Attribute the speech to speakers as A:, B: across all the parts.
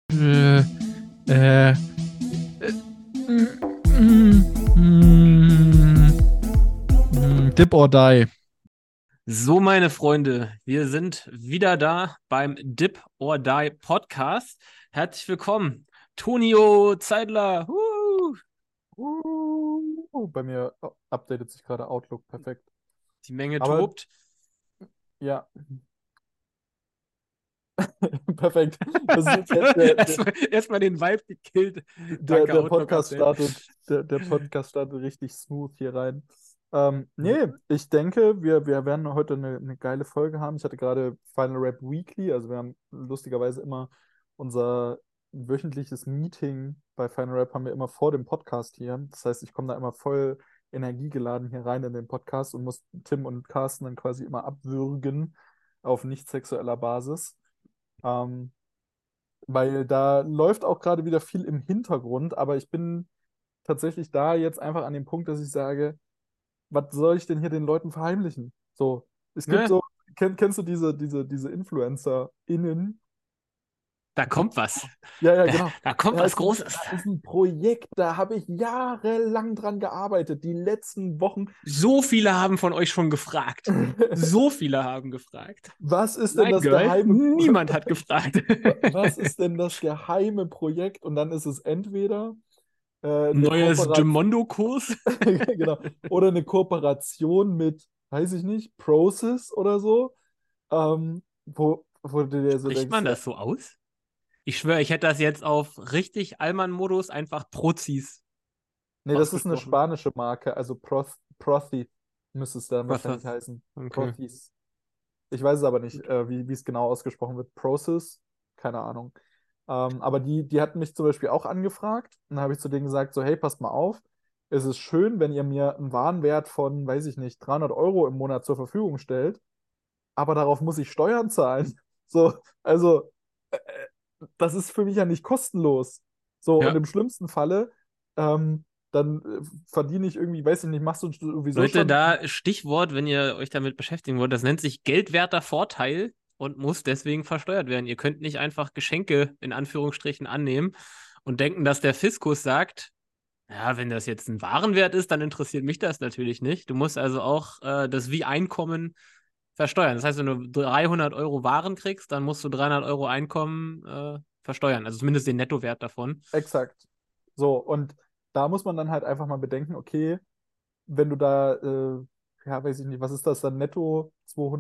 A: Äh, äh, Dip or Die.
B: So, meine Freunde, wir sind wieder da beim Dip or Die Podcast. Herzlich willkommen, Tonio Zeidler.
C: Bei mir updatet sich gerade Outlook, perfekt.
B: Die Menge
C: Aber
B: tobt.
C: ja, perfekt. Das ist jetzt
B: Erstmal den Vibe gekillt.
C: der,
B: Danke,
C: der Podcast
B: Outlook-Update.
C: startet, der Podcast startet richtig smooth hier rein.
B: Ja.
C: Nee, ich denke, wir werden heute eine geile Folge haben. Ich hatte gerade Final Rap Weekly, also wir haben lustigerweise immer unser wöchentliches Meeting bei Final Rap haben wir immer vor dem Podcast hier. Das heißt, ich komme da immer voll energiegeladen hier rein in den Podcast und muss Tim und Carsten dann quasi immer abwürgen auf nicht sexueller Basis. Ähm, Weil da läuft auch gerade wieder viel im Hintergrund, aber ich bin tatsächlich da jetzt einfach an dem Punkt, dass ich sage, was soll ich denn hier den Leuten verheimlichen? So, es gibt
B: Ne?
C: so, kennst du diese InfluencerInnen?
B: Da kommt was.
C: Ja, ja,
B: Da,
C: genau.
B: da kommt was Großes.
C: Da ist ein Projekt, da habe ich jahrelang dran gearbeitet, die letzten Wochen.
B: So viele haben von euch schon gefragt. So viele haben gefragt.
C: Was ist denn
B: Nein,
C: das
B: Girl,
C: geheime,
B: niemand hat gefragt.
C: was ist denn das geheime Projekt? Und dann ist es entweder eine
B: Neues
C: Kooperation.
B: Gemondo-Kurs.
C: Genau. Oder eine Kooperation mit, weiß ich nicht, Process oder so, wo du dir so
B: Spricht
C: denkst,
B: man
C: ja,
B: das so aus? Ich schwöre, ich hätte das jetzt auf richtig Allmann-Modus einfach Prozis
C: nee, das ist eine
B: ausgesprochen.
C: spanische Marke, also Prothi müsste es dann wahrscheinlich
B: Brothers.
C: heißen.
B: Okay.
C: Prothis. Ich weiß es aber nicht, wie es genau ausgesprochen wird. Process, keine Ahnung. Aber die hatten mich zum Beispiel auch angefragt. Und dann habe ich zu denen gesagt, so, hey, passt mal auf. Es ist schön, wenn ihr mir einen Warenwert von, weiß ich nicht, 300 € im Monat zur Verfügung stellt. Aber darauf muss ich Steuern zahlen. So, also, das ist für mich ja nicht kostenlos. So, und
B: Ja.
C: im schlimmsten Falle, dann verdiene ich irgendwie, weiß ich nicht, machst du sowieso
B: Leute,
C: schon.
B: da Stichwort, wenn ihr euch damit beschäftigen wollt, das nennt sich geldwerter Vorteil und muss deswegen versteuert werden. Ihr könnt nicht einfach Geschenke in Anführungsstrichen annehmen und denken, dass der Fiskus sagt, ja, wenn das jetzt ein Warenwert ist, dann interessiert mich das natürlich nicht. Du musst also auch das wie Einkommen versteuern. Das heißt, wenn du 300 € Waren kriegst, dann musst du 300 € Einkommen versteuern. Also zumindest den Nettowert davon.
C: Exakt. So, und da muss man dann halt einfach mal bedenken, okay, wenn du da, ja, weiß ich nicht, was ist das dann netto?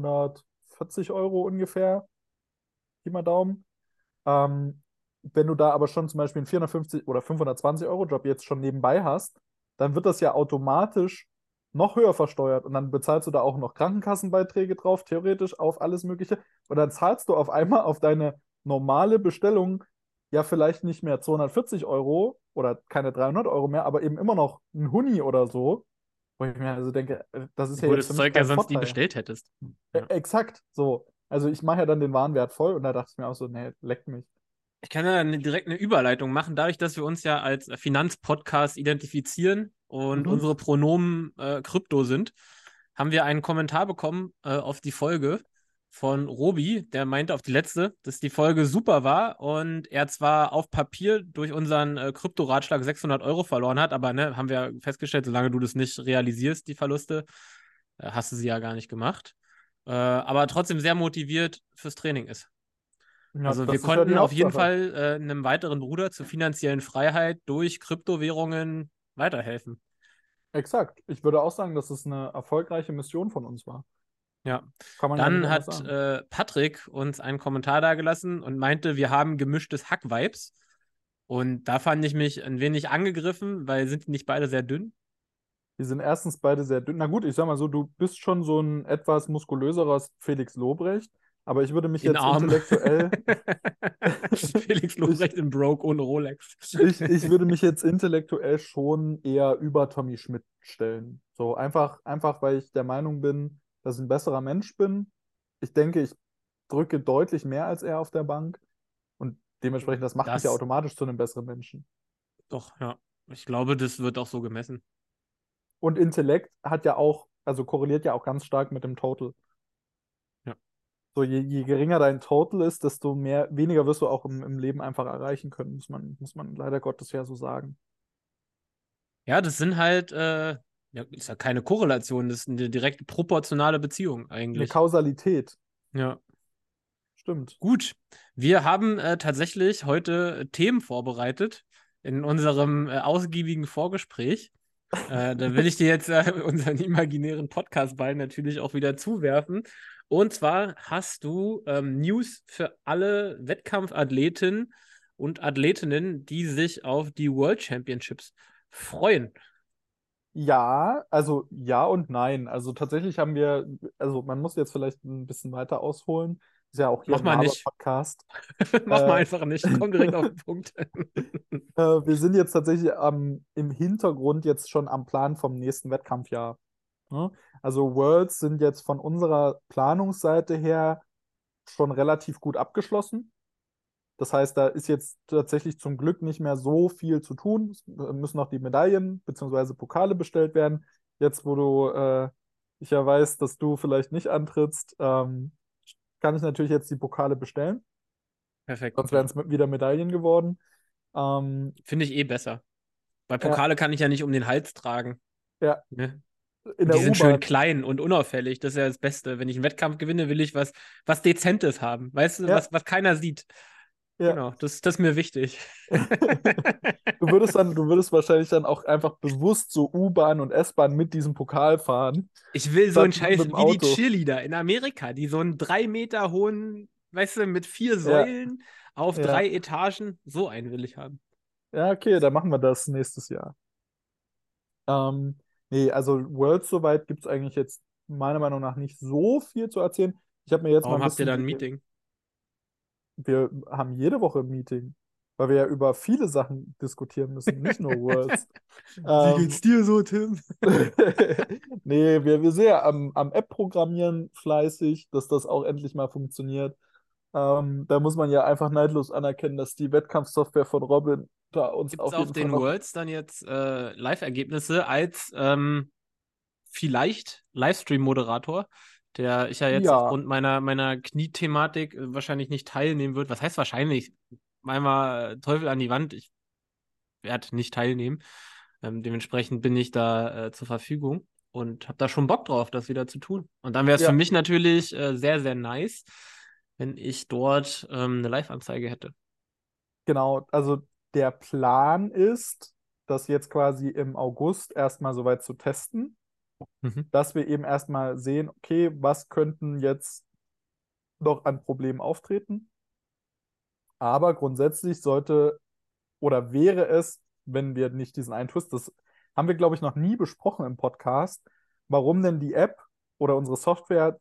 C: 240 € ungefähr, Pi mal Daumen. Ähm, Wenn du da aber schon zum Beispiel einen 450 oder 520 € Job jetzt schon nebenbei hast, dann wird das ja automatisch noch höher versteuert und dann bezahlst du da auch noch Krankenkassenbeiträge drauf, theoretisch auf alles Mögliche. Und dann zahlst du auf einmal auf deine normale Bestellung ja vielleicht nicht mehr 240 € oder keine 300 € mehr, aber eben immer noch ein Huni oder so, wo ich mir also denke, das ist ja
B: Obwohl
C: jetzt für
B: das
C: mich
B: Zeug ja
C: kein
B: sonst nie
C: Vorteil.
B: bestellt hättest. Ja.
C: Exakt, so. Also ich mache ja dann den Warenwert voll und da dachte ich mir auch so, nee, leckt mich.
B: Ich kann ja direkt eine Überleitung machen, dadurch, dass wir uns ja als Finanzpodcast identifizieren und
C: Mhm.
B: unsere Pronomen Krypto sind, haben wir einen Kommentar bekommen auf die Folge von Robi, der meinte auf die letzte, dass die Folge super war und er zwar auf Papier durch unseren Krypto-Ratschlag 600 € verloren hat, aber ne, haben wir festgestellt, solange du das nicht realisierst, die Verluste, hast du sie ja gar nicht gemacht. Aber trotzdem sehr motiviert fürs Training ist.
C: Ja,
B: Also wir
C: das ist ja die
B: konnten auf jeden
C: Hauptsache.
B: Fall einem weiteren Bruder zur finanziellen Freiheit durch Kryptowährungen weiterhelfen.
C: Exakt. Ich würde auch sagen, dass es eine erfolgreiche Mission von uns war.
B: Ja.
C: Kann man ja nicht
B: Dann
C: anders
B: hat
C: sagen.
B: Patrick uns einen Kommentar dagelassen und meinte, wir haben gemischtes Hack-Vibes. Und da fand ich mich ein wenig angegriffen, weil sind die nicht beide sehr dünn?
C: Die sind erstens beide sehr dünn. Na gut, ich sag mal so, du bist schon so ein etwas muskulöserer Felix Lobrecht, aber ich würde mich
B: In
C: jetzt
B: Arm.
C: intellektuell,
B: Felix
C: ich,
B: Lobrecht in Broke ohne Rolex.
C: ich würde mich jetzt intellektuell schon eher über Tommy Schmidt stellen. So einfach, weil ich der Meinung bin, dass ich ein besserer Mensch bin. Ich denke, ich drücke deutlich mehr als er auf der Bank und dementsprechend, das macht mich ja
B: Das
C: automatisch zu einem besseren Menschen.
B: doch, ja. Ich glaube, das wird auch so gemessen.
C: Und Intellekt hat ja auch, also korreliert ja auch ganz stark mit dem Total.
B: Ja.
C: So, je geringer dein Total ist, desto weniger wirst du auch im Leben einfach erreichen können, muss man leider Gottes ja so sagen.
B: Ja, das sind halt, ja, ist ja keine Korrelation, das ist eine direkte proportionale Beziehung
C: Eine
B: eigentlich.
C: Kausalität,
B: Ja.
C: stimmt.
B: Gut, wir haben tatsächlich heute Themen vorbereitet in unserem ausgiebigen Vorgespräch. Da will ich dir jetzt unseren imaginären Podcast-Ball natürlich auch wieder zuwerfen. Und zwar hast du News für alle Wettkampfathleten und Athletinnen, die sich auf die World Championships freuen.
C: Ja, also ja und nein. Also tatsächlich haben wir, also man muss jetzt vielleicht ein bisschen weiter ausholen. Ist ja auch hier
B: Mach
C: ein
B: mal nicht.
C: Laber-Podcast.
B: Mach mal
C: Äh,
B: einfach nicht. Komm direkt auf den Punkt.
C: wir sind jetzt tatsächlich im Hintergrund jetzt schon am Plan vom nächsten Wettkampfjahr. Ne? Also Worlds sind jetzt von unserer Planungsseite her schon relativ gut abgeschlossen. Das heißt, da ist jetzt tatsächlich zum Glück nicht mehr so viel zu tun. Es müssen noch die Medaillen bzw. Pokale bestellt werden. Jetzt, wo ich ja weiß, dass du vielleicht nicht antrittst, kann ich natürlich jetzt die Pokale bestellen.
B: Perfekt.
C: Sonst wären es wieder Medaillen geworden.
B: Finde ich eh besser. Weil
C: Ja,
B: Pokale kann ich ja nicht um den Hals tragen.
C: ja,
B: Ne?
C: in
B: Und die
C: der
B: sind schön
C: U-Bahn.
B: klein und unauffällig. Das ist ja das Beste. Wenn ich einen Wettkampf gewinne, will ich was Dezentes haben. Weißt du,
C: Ja,
B: was keiner sieht.
C: ja.
B: Genau, das ist mir wichtig.
C: Du würdest wahrscheinlich dann auch einfach bewusst so U-Bahn und S-Bahn mit diesem Pokal fahren,
B: Ich will so einen
C: statt mit
B: Scheiß
C: dem
B: wie die
C: Auto.
B: Cheerleader in Amerika, die so einen 3 Meter hohen, weißt du, mit 4
C: Ja,
B: Säulen auf
C: ja.
B: 3 Etagen. So einen will ich haben.
C: Ja, okay, dann machen wir das nächstes Jahr. Ähm, nee, also Worlds soweit gibt es eigentlich jetzt meiner Meinung nach nicht so viel zu erzählen. Ich habe mir jetzt mal
B: Warum
C: ein
B: habt ihr
C: bisschen
B: da ein Meeting?
C: wir haben jede Woche ein Meeting, weil wir ja über viele Sachen diskutieren müssen, nicht nur Worlds.
B: Wie geht's
C: Ähm,
B: dir so, Tim?
C: nee, wir sind ja am App-Programmieren fleißig, dass das auch endlich mal funktioniert. Da muss man ja einfach neidlos anerkennen, dass die Wettkampfsoftware von Robin da uns
B: Gibt es
C: auf
B: auf
C: jeden Fall
B: den
C: noch.
B: Worlds dann jetzt Live-Ergebnisse als vielleicht Livestream-Moderator, der ich ja jetzt
C: Ja,
B: aufgrund meiner Kniethematik wahrscheinlich nicht teilnehmen wird? Was heißt wahrscheinlich? Einmal Teufel an die Wand, ich werde nicht teilnehmen. Dementsprechend bin ich da zur Verfügung und habe da schon Bock drauf, das wieder zu tun. Und dann wäre es für
C: ja,
B: mich natürlich sehr, sehr nice, wenn ich dort eine Live-Anzeige hätte.
C: genau. Also der Plan ist, das jetzt quasi im August erstmal soweit zu testen,
B: Mhm.
C: dass wir eben erstmal sehen, okay, was könnten jetzt noch an Problemen auftreten. Aber grundsätzlich sollte oder wäre es, wenn wir nicht diesen einen Twist, das haben wir, glaube ich, noch nie besprochen im Podcast, warum denn die App oder unsere Software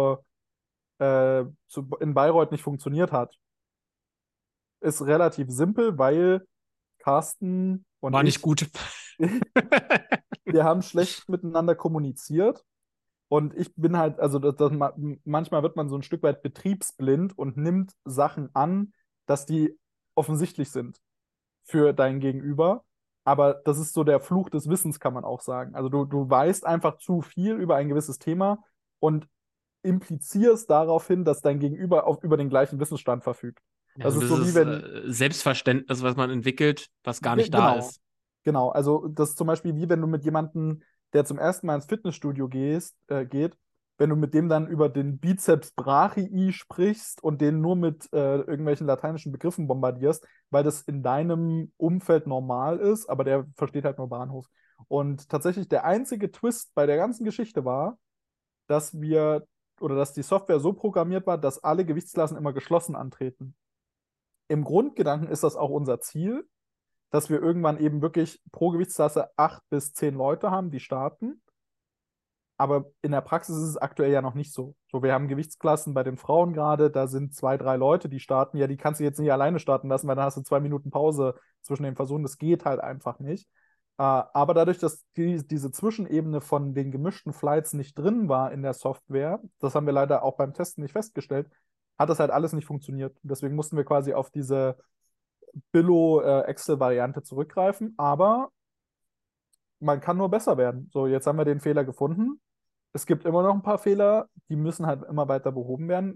C: in Bayreuth nicht funktioniert hat. Ist relativ simpel, weil Carsten und
B: War nicht
C: ich,
B: gut.
C: wir haben schlecht miteinander kommuniziert. Und ich bin halt, also manchmal wird man so ein Stück weit betriebsblind und nimmt Sachen an, dass die offensichtlich sind für dein Gegenüber. Aber das ist so der Fluch des Wissens, kann man auch sagen. Also du weißt einfach zu viel über ein gewisses Thema und implizierst darauf hin, dass dein Gegenüber über den gleichen Wissensstand verfügt.
B: Ja,
C: Das
B: und
C: ist
B: das
C: so wie
B: ist
C: wenn,
B: Selbstverständnis, was man entwickelt, was gar nicht da
C: genau,
B: ist.
C: genau. Also das ist zum Beispiel wie wenn du mit jemandem, der zum ersten Mal ins Fitnessstudio geht, wenn du mit dem dann über den Bizeps brachii sprichst und den nur mit irgendwelchen lateinischen Begriffen bombardierst, weil das in deinem Umfeld normal ist, aber der versteht halt nur Bahnhof. Und tatsächlich der einzige Twist bei der ganzen Geschichte war, dass wir oder dass die Software so programmiert war, dass alle Gewichtsklassen immer geschlossen antreten. Im Grundgedanken ist das auch unser Ziel, dass wir irgendwann eben wirklich pro Gewichtsklasse 8 bis 10 Leute haben, die starten. Aber in der Praxis ist es aktuell ja noch nicht so. So, wir haben Gewichtsklassen bei den Frauen gerade, da sind 2, 3 Leute, die starten. Ja, die kannst du jetzt nicht alleine starten lassen, weil dann hast du 2 Minuten Pause zwischen den Versuchen. Das geht halt einfach nicht. Aber dadurch, dass diese Zwischenebene von den gemischten Flights nicht drin war in der Software, das haben wir leider auch beim Testen nicht festgestellt, hat das halt alles nicht funktioniert. Deswegen mussten wir quasi auf diese Billo-Excel-Variante zurückgreifen. Aber man kann nur besser werden. So, jetzt haben wir den Fehler gefunden. Es gibt immer noch ein paar Fehler, die müssen halt immer weiter behoben werden.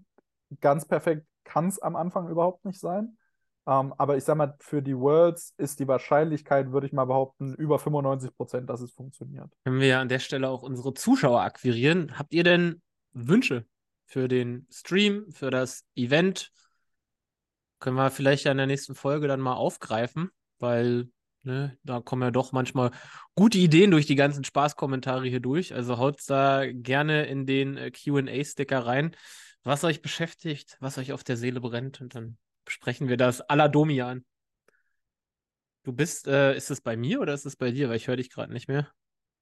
C: ganz perfekt kann es am Anfang überhaupt nicht sein. Aber ich sag mal, für die Worlds ist die Wahrscheinlichkeit, würde ich mal behaupten, über 95%, dass es funktioniert.
B: Können wir ja an der Stelle auch unsere Zuschauer akquirieren. Habt ihr denn Wünsche für den Stream, für das Event? Können wir vielleicht ja in der nächsten Folge dann mal aufgreifen, weil ne, da kommen ja doch manchmal gute Ideen durch die ganzen Spaßkommentare hier durch. Also haut's da gerne in den Q&A-Sticker rein, was euch beschäftigt, was euch auf der Seele brennt, und dann besprechen wir das à la Domian. Du bist, ist es bei mir oder ist es bei dir? Weil ich höre dich gerade nicht mehr.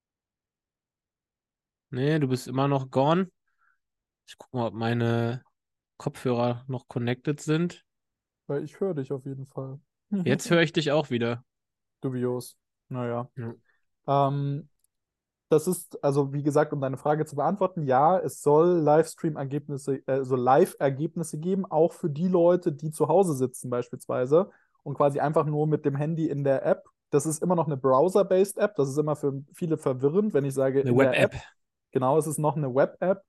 B: Nee, du bist immer noch gone. Ich gucke mal, ob meine Kopfhörer noch connected sind.
C: Weil ich höre dich auf jeden Fall.
B: Jetzt höre ich dich auch wieder.
C: Dubios. Naja.
B: Ja.
C: Ähm, Das ist, also wie gesagt, um deine Frage zu beantworten, ja, es soll Livestream-Ergebnisse, also Live-Ergebnisse geben, auch für die Leute, die zu Hause sitzen beispielsweise und quasi einfach nur mit dem Handy in der App. Das ist immer noch eine Browser-based App. Das ist immer für viele verwirrend, wenn ich sage
B: Eine
C: in der
B: Web-App.
C: App. Genau, es ist noch eine Web-App.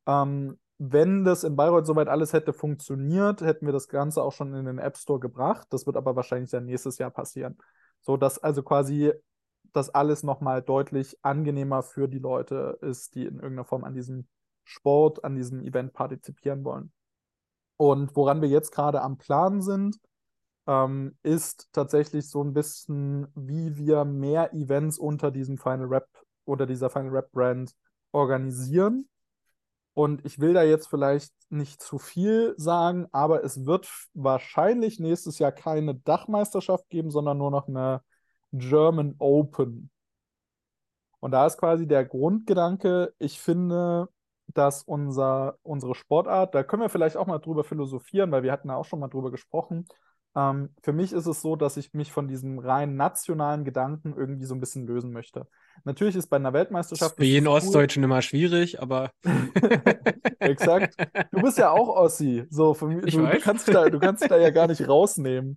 C: Wenn das in Bayreuth soweit alles hätte funktioniert, hätten wir das Ganze auch schon in den App Store gebracht. Das wird aber wahrscheinlich dann nächstes Jahr passieren. So dass also quasi das alles nochmal deutlich angenehmer für die Leute ist, die in irgendeiner Form an diesem Sport, an diesem Event partizipieren wollen. Und woran wir jetzt gerade am Plan sind, ist tatsächlich so ein bisschen, wie wir mehr Events unter diesem Final Rap oder dieser Final Rap Brand organisieren. Und ich will da jetzt vielleicht nicht zu viel sagen, aber es wird wahrscheinlich nächstes Jahr keine Dachmeisterschaft geben, sondern nur noch eine German Open. Und da ist quasi der Grundgedanke, ich finde, dass unsere Sportart, da können wir vielleicht auch mal drüber philosophieren, weil wir hatten da auch schon mal drüber gesprochen. Für mich ist es so, dass ich mich von diesem rein nationalen Gedanken irgendwie so ein bisschen lösen möchte. Natürlich ist bei einer Weltmeisterschaft
B: Für jeden
C: cool.
B: Ostdeutschen immer schwierig, aber.
C: Exakt. Du bist ja auch Ossi. So,
B: Ich
C: du
B: weiß.
C: kannst dich da ja gar nicht rausnehmen.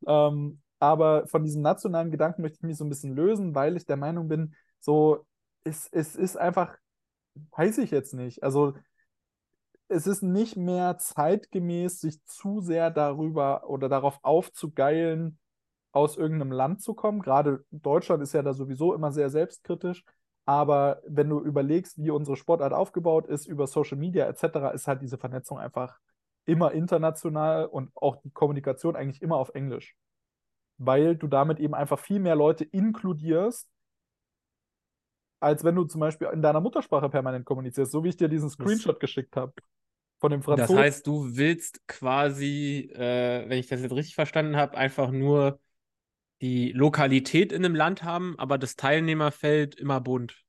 C: Aber von diesem nationalen Gedanken möchte ich mich so ein bisschen lösen, weil ich der Meinung bin, so, es ist einfach, weiß ich jetzt nicht. Also, es ist nicht mehr zeitgemäß, sich zu sehr darüber oder darauf aufzugeilen, aus irgendeinem Land zu kommen. Gerade Deutschland ist ja da sowieso immer sehr selbstkritisch. Aber wenn du überlegst, wie unsere Sportart aufgebaut ist, über Social Media etc., ist halt diese Vernetzung einfach immer international und auch die Kommunikation eigentlich immer auf Englisch. Weil du damit eben einfach viel mehr Leute inkludierst, als wenn du zum Beispiel in deiner Muttersprache permanent kommunizierst, so wie ich dir diesen Screenshot geschickt habe von dem
B: Das
C: Franzosen.
B: heißt, du willst quasi, wenn ich das jetzt richtig verstanden habe, einfach nur die Lokalität in einem Land haben, aber das Teilnehmerfeld immer bunt.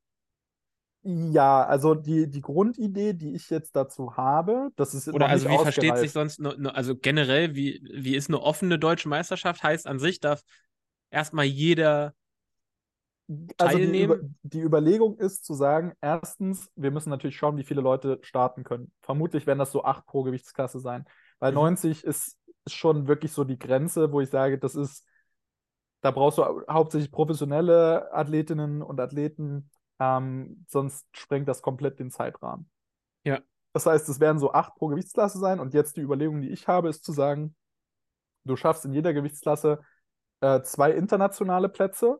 C: Ja, also die Grundidee, die ich jetzt dazu habe, das ist
B: Oder
C: noch nicht
B: also wie versteht sich
C: ausgereift.
B: sonst, also generell, wie ist eine offene deutsche Meisterschaft? Heißt an sich, darf erstmal jeder
C: Also
B: teilnehmen?
C: die Überlegung ist zu sagen, erstens, wir müssen natürlich schauen, wie viele Leute starten können. Vermutlich werden das so 8 pro Gewichtsklasse sein. Weil
B: Mhm.
C: 90 ist schon wirklich so die Grenze, wo ich sage, da brauchst du hauptsächlich professionelle Athletinnen und Athleten, sonst sprengt das komplett den Zeitrahmen.
B: Ja.
C: Das heißt, es werden so 8 pro Gewichtsklasse sein und jetzt die Überlegung, die ich habe, ist zu sagen, du schaffst in jeder Gewichtsklasse 2 internationale Plätze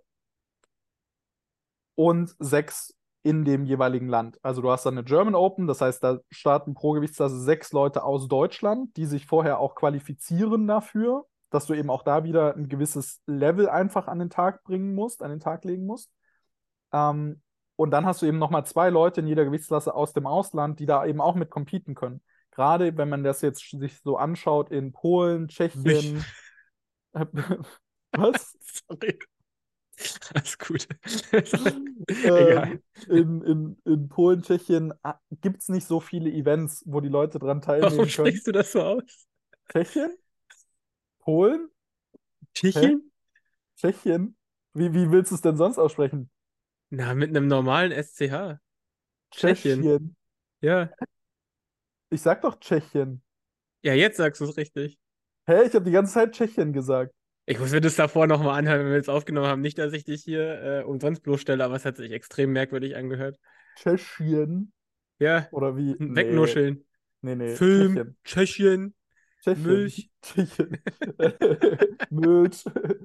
C: und 6 in dem jeweiligen Land. Also du hast dann eine German Open, das heißt, da starten pro Gewichtsklasse 6 Leute aus Deutschland, die sich vorher auch qualifizieren dafür, dass du eben auch da wieder ein gewisses Level einfach an den Tag bringen musst, an den Tag legen musst. Und dann hast du eben nochmal 2 Leute in jeder Gewichtsklasse aus dem Ausland, die da eben auch mit competen können. Gerade wenn man das jetzt sich so anschaut in Polen,
B: Mich.
C: Tschechien. Was?
B: Sorry. Alles gut.
C: ähm,
B: Egal.
C: in Polen, Tschechien gibt es nicht so viele Events, wo die Leute dran
B: Warum
C: teilnehmen können.
B: sprichst du das so aus?
C: Tschechien? Polen? Hä?
B: Tschechien?
C: Tschechien? Wie willst du es denn sonst aussprechen?
B: Na, mit einem normalen SCH. Tschechien.
C: Tschechien.
B: Ja.
C: Ich sag doch Tschechien.
B: Ja, jetzt sagst du es richtig.
C: Hä? Ich habe die ganze Zeit Tschechien gesagt.
B: Ich muss mir das davor nochmal anhören, wenn wir jetzt aufgenommen haben. Nicht, dass ich dich hier umsonst bloßstelle, aber es hat sich extrem merkwürdig angehört.
C: Tschechien.
B: Ja,
C: Oder wie? Nee.
B: wegnuscheln.
C: Nee,
B: Film, Tschechien,
C: Tschechien.
B: Milch.
C: Tschechien. Milch.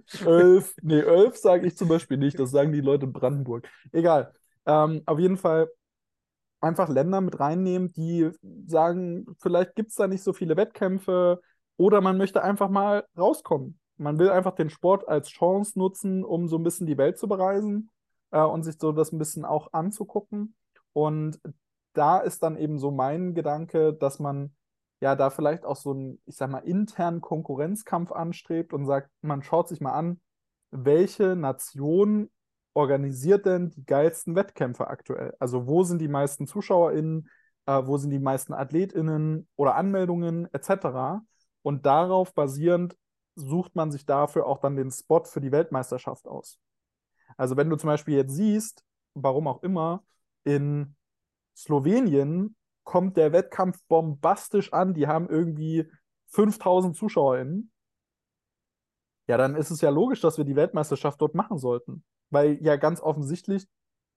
C: 11 sage ich zum Beispiel nicht, das sagen die Leute in Brandenburg. Egal. Auf jeden Fall einfach Länder mit reinnehmen, die sagen, vielleicht gibt es da nicht so viele Wettkämpfe oder man möchte einfach mal rauskommen. Man will einfach den Sport als Chance nutzen, um so ein bisschen die Welt zu bereisen und sich so das ein bisschen auch anzugucken. Und da ist dann eben so mein Gedanke, dass man ja da vielleicht auch so einen, ich sag mal, internen Konkurrenzkampf anstrebt und sagt, man schaut sich mal an, welche Nation organisiert denn die geilsten Wettkämpfe aktuell? Also wo sind die meisten ZuschauerInnen, wo sind die meisten AthletInnen oder Anmeldungen etc. Und darauf basierend sucht man sich dafür auch dann den Spot für die Weltmeisterschaft aus. Also wenn du zum Beispiel jetzt siehst, warum auch immer, in Slowenien kommt der Wettkampf bombastisch an, die haben irgendwie 5000 ZuschauerInnen, ja, dann ist es ja logisch, dass wir die Weltmeisterschaft dort machen sollten. Weil ja ganz offensichtlich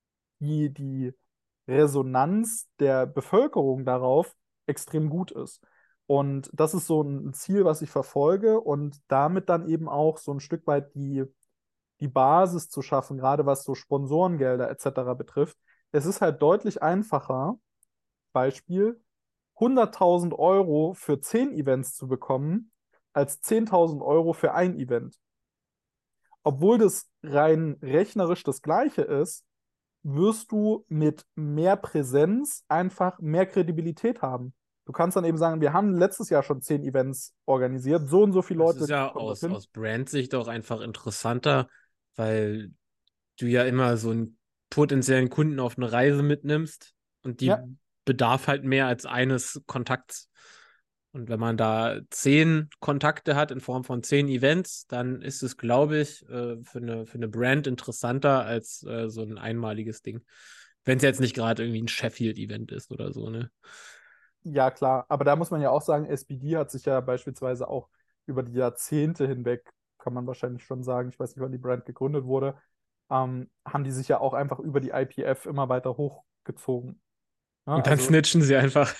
C: die Resonanz der Bevölkerung darauf extrem gut ist. Und das ist so ein Ziel, was ich verfolge und damit dann eben auch so ein Stück weit die Basis zu schaffen, gerade was so Sponsorengelder etc. betrifft. Es ist halt deutlich einfacher, Beispiel, 100.000 Euro für 10 Events zu bekommen, als 10.000 Euro für ein Event. Obwohl das rein rechnerisch das Gleiche ist, wirst du mit mehr Präsenz einfach mehr Kredibilität haben. Du kannst dann eben sagen, wir haben letztes Jahr schon 10 Events organisiert, so und so viele
B: Das
C: Leute
B: ist ja
C: kommen
B: aus,
C: dorthin.
B: aus Brandsicht auch einfach interessanter, weil du ja immer so einen potenziellen Kunden auf eine Reise mitnimmst und die
C: Ja,
B: bedarf halt mehr als eines Kontakts. Und wenn man da 10 Kontakte hat in Form von 10 Events, dann ist es, glaube ich, für eine Brand interessanter als so ein einmaliges Ding. Wenn es jetzt nicht gerade irgendwie ein Sheffield-Event ist oder so, ne?
C: ja, klar. Aber da muss man ja auch sagen, SBD hat sich ja beispielsweise auch über die Jahrzehnte hinweg, kann man wahrscheinlich schon sagen, ich weiß nicht, wann die Brand gegründet wurde, haben die sich ja auch einfach über die IPF immer weiter hochgezogen. Ja,
B: Und dann
C: also,
B: snitchen sie einfach.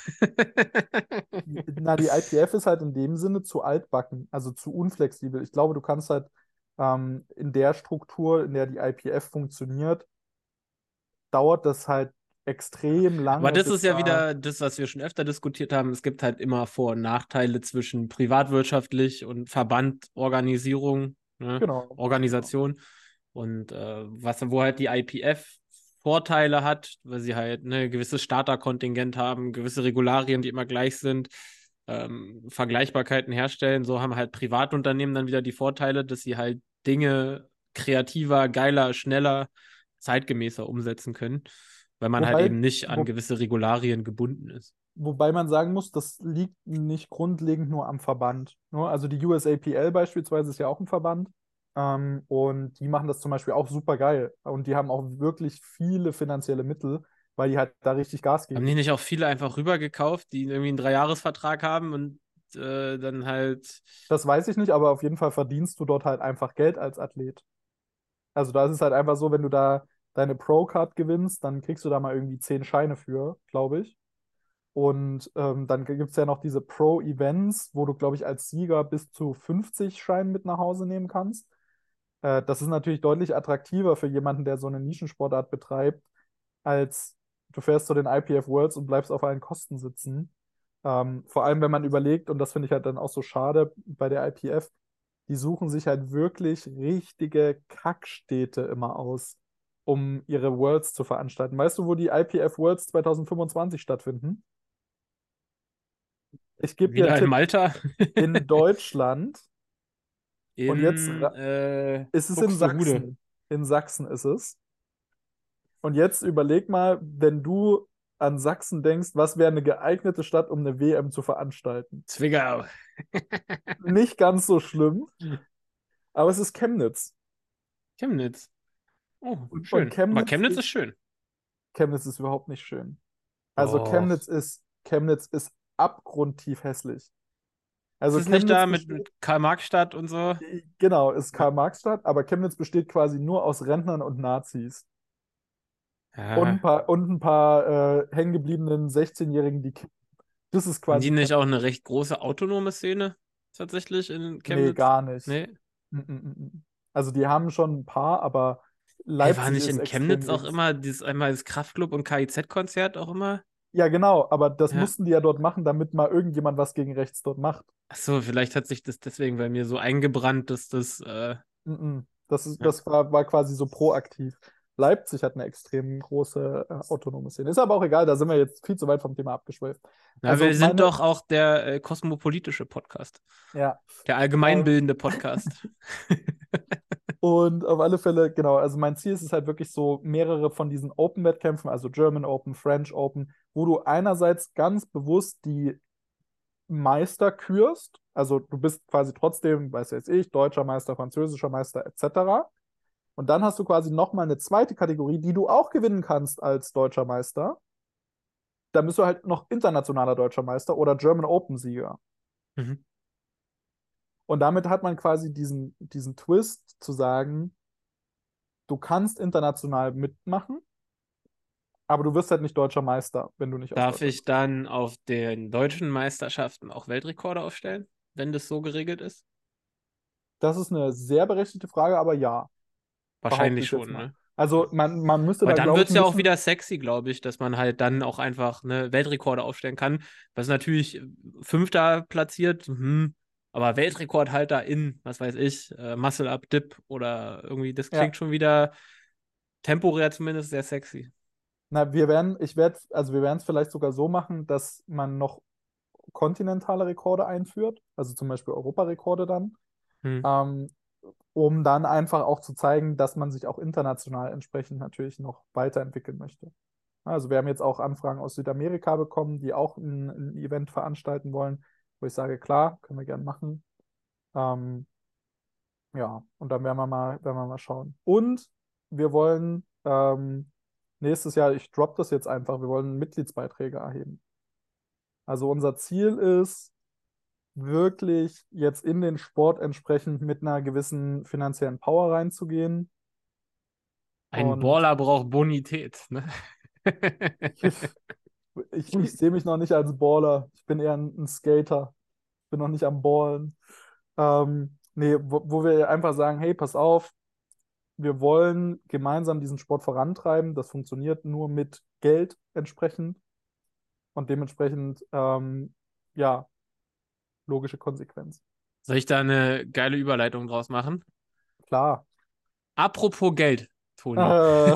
C: na, die IPF ist halt in dem Sinne zu altbacken, also zu unflexibel. Ich glaube, du kannst halt in der Struktur, in der die IPF funktioniert, dauert das halt extrem
B: Aber
C: lange,
B: das
C: bis
B: ist ja
C: da,
B: wieder das, was wir schon öfter diskutiert haben. Es gibt halt immer Vor- und Nachteile zwischen privatwirtschaftlich und Verband, Organisierung, ne?
C: genau, genau.
B: Organisation. Und wo halt die IPF Vorteile hat, weil sie halt ne, gewisses Starterkontingent haben, gewisse Regularien, die immer gleich sind, Vergleichbarkeiten herstellen. So haben halt Privatunternehmen dann wieder die Vorteile, dass sie halt Dinge kreativer, geiler, schneller, zeitgemäßer umsetzen können, weil man halt
C: Wobei,
B: eben nicht an
C: wo,
B: gewisse Regularien gebunden ist.
C: wobei man sagen muss, das liegt nicht grundlegend nur am Verband. Ne? Also die USAPL beispielsweise ist ja auch ein Verband. Und die machen das zum Beispiel auch super geil. Und die haben auch wirklich viele finanzielle Mittel, weil die halt da richtig Gas
B: Haben die
C: geben.
B: nicht auch viele einfach rübergekauft, die irgendwie einen Dreijahresvertrag haben und dann halt.
C: Das weiß ich nicht, aber auf jeden Fall verdienst du dort halt einfach Geld als Athlet. Also da ist es halt einfach so, wenn du da deine Pro-Card gewinnst, dann kriegst du da mal irgendwie 10 Scheine für, glaube ich. Und dann gibt es ja noch diese Pro-Events, wo du, glaube ich, als Sieger bis zu 50 Scheine mit nach Hause nehmen kannst. Das ist natürlich deutlich attraktiver für jemanden, der so eine Nischensportart betreibt, als du fährst zu den IPF Worlds und bleibst auf allen Kosten sitzen. Vor allem, wenn man überlegt, und das finde ich halt dann auch so schade bei der IPF, die suchen sich halt wirklich richtige Kackstädte immer aus, um ihre Worlds zu veranstalten. Weißt du, wo die IPF Worlds 2025 stattfinden? Ich gebe dir einen
B: Wieder in
C: Tipp.
B: Malta.
C: In Deutschland und jetzt
B: In
C: ist es in
B: Buxtehude.
C: Sachsen. In Sachsen ist es. Und jetzt überleg mal, wenn du an Sachsen denkst, was wäre eine geeignete Stadt, um eine WM zu veranstalten?
B: Zwickau.
C: Nicht ganz so schlimm, aber es ist Chemnitz.
B: Chemnitz. Oh,
C: Und
B: schön. Aber Chemnitz ist schön.
C: Chemnitz ist überhaupt nicht schön. Also
B: Doch.
C: Chemnitz ist abgrundtief hässlich.
B: Ist
C: Also
B: es nicht
C: Chemnitz
B: da mit,
C: besteht,
B: mit Karl-Marx-Stadt und so?
C: genau, ist
B: Ja.
C: Karl-Marx-Stadt, aber Chemnitz besteht quasi nur aus Rentnern und Nazis. Und
B: Ja.
C: ein paar hängengebliebenen 16-Jährigen, die kiffen. Das ist
B: Haben die
C: quasi
B: nicht
C: Chemnitz.
B: auch eine recht große autonome Szene tatsächlich in
C: Nee,
B: Chemnitz?
C: gar nicht.
B: Nee.
C: Also die haben schon ein paar, aber
B: Hey, war
C: Leipzig
B: nicht
C: ist
B: in
C: extrem
B: Chemnitz auch
C: links.
B: immer einmal das Kraftklub und KIZ-Konzert auch immer?
C: Ja, genau, aber das
B: Ja.
C: mussten die ja dort machen, damit mal irgendjemand was gegen rechts dort macht.
B: Ach so, vielleicht hat sich das deswegen bei mir so eingebrannt, dass das, ja.
C: Das war quasi so proaktiv. Leipzig hat eine extrem große autonome Szene. Ist aber auch egal, da sind wir jetzt viel zu weit vom Thema abgeschweift.
B: Na,
C: Also
B: wir sind
C: meine,
B: doch auch der kosmopolitische Podcast.
C: ja.
B: Der
C: Ähm,
B: allgemeinbildende Podcast.
C: und auf alle Fälle, genau, also mein Ziel ist es halt wirklich so, mehrere von diesen Open-Wettkämpfen, also German Open, French Open, wo du einerseits ganz bewusst die Meister kürst, also du bist quasi trotzdem, weiß jetzt ich, deutscher Meister, französischer Meister etc. Und dann hast du quasi nochmal eine zweite Kategorie, die du auch gewinnen kannst als deutscher Meister. Dann bist du halt noch internationaler deutscher Meister oder German Open-Sieger.
B: Mhm.
C: Und damit hat man quasi diesen Twist zu sagen, du kannst international mitmachen, aber du wirst halt nicht deutscher Meister, wenn du nicht aus
B: Darf
C: Deutschland
B: ich
C: bist.
B: dann auf den deutschen Meisterschaften auch Weltrekorde aufstellen, wenn das so geregelt ist?
C: Das ist eine sehr berechtigte Frage, aber ja, behaupte
B: Wahrscheinlich
C: ich jetzt
B: schon,
C: mal.
B: ne?
C: Also man müsste
B: Aber
C: da,
B: dann
C: glaube
B: wird
C: ich,
B: es
C: ein
B: ja auch
C: bisschen.
B: wieder sexy, glaube ich, dass man halt dann auch einfach eine Weltrekorde aufstellen kann. Was natürlich Fünfter platziert, aber Weltrekordhalter in, was weiß ich, Muscle-Up, Dip oder irgendwie, das
C: Ja,
B: klingt schon wieder temporär zumindest sehr sexy.
C: na, also wir werden es vielleicht sogar so machen, dass man noch kontinentale Rekorde einführt, also zum Beispiel Europarekorde dann,
B: Hm.
C: ähm, um dann einfach auch zu zeigen, dass man sich auch international entsprechend natürlich noch weiterentwickeln möchte. Also wir haben jetzt auch Anfragen aus Südamerika bekommen, die auch ein Event veranstalten wollen, wo ich sage, klar, können wir gerne machen. Ähm, ja, und dann werden wir mal schauen. Und wir wollen nächstes Jahr, ich droppe das jetzt einfach, wir wollen Mitgliedsbeiträge erheben. Also unser Ziel ist, wirklich jetzt in den Sport entsprechend mit einer gewissen finanziellen Power reinzugehen.
B: Ein
C: Und
B: Baller braucht Bonität, ne?
C: ich, ich sehe mich noch nicht als Baller. Ich bin eher ein Skater. Ich bin noch nicht am Ballen. Nee, wo wir einfach sagen, hey, pass auf, wir wollen gemeinsam diesen Sport vorantreiben. Das funktioniert nur mit Geld entsprechend und dementsprechend, ja, logische Konsequenz.
B: Soll ich da eine geile Überleitung draus machen?
C: Klar.
B: Apropos Geld, Toni.
C: Äh,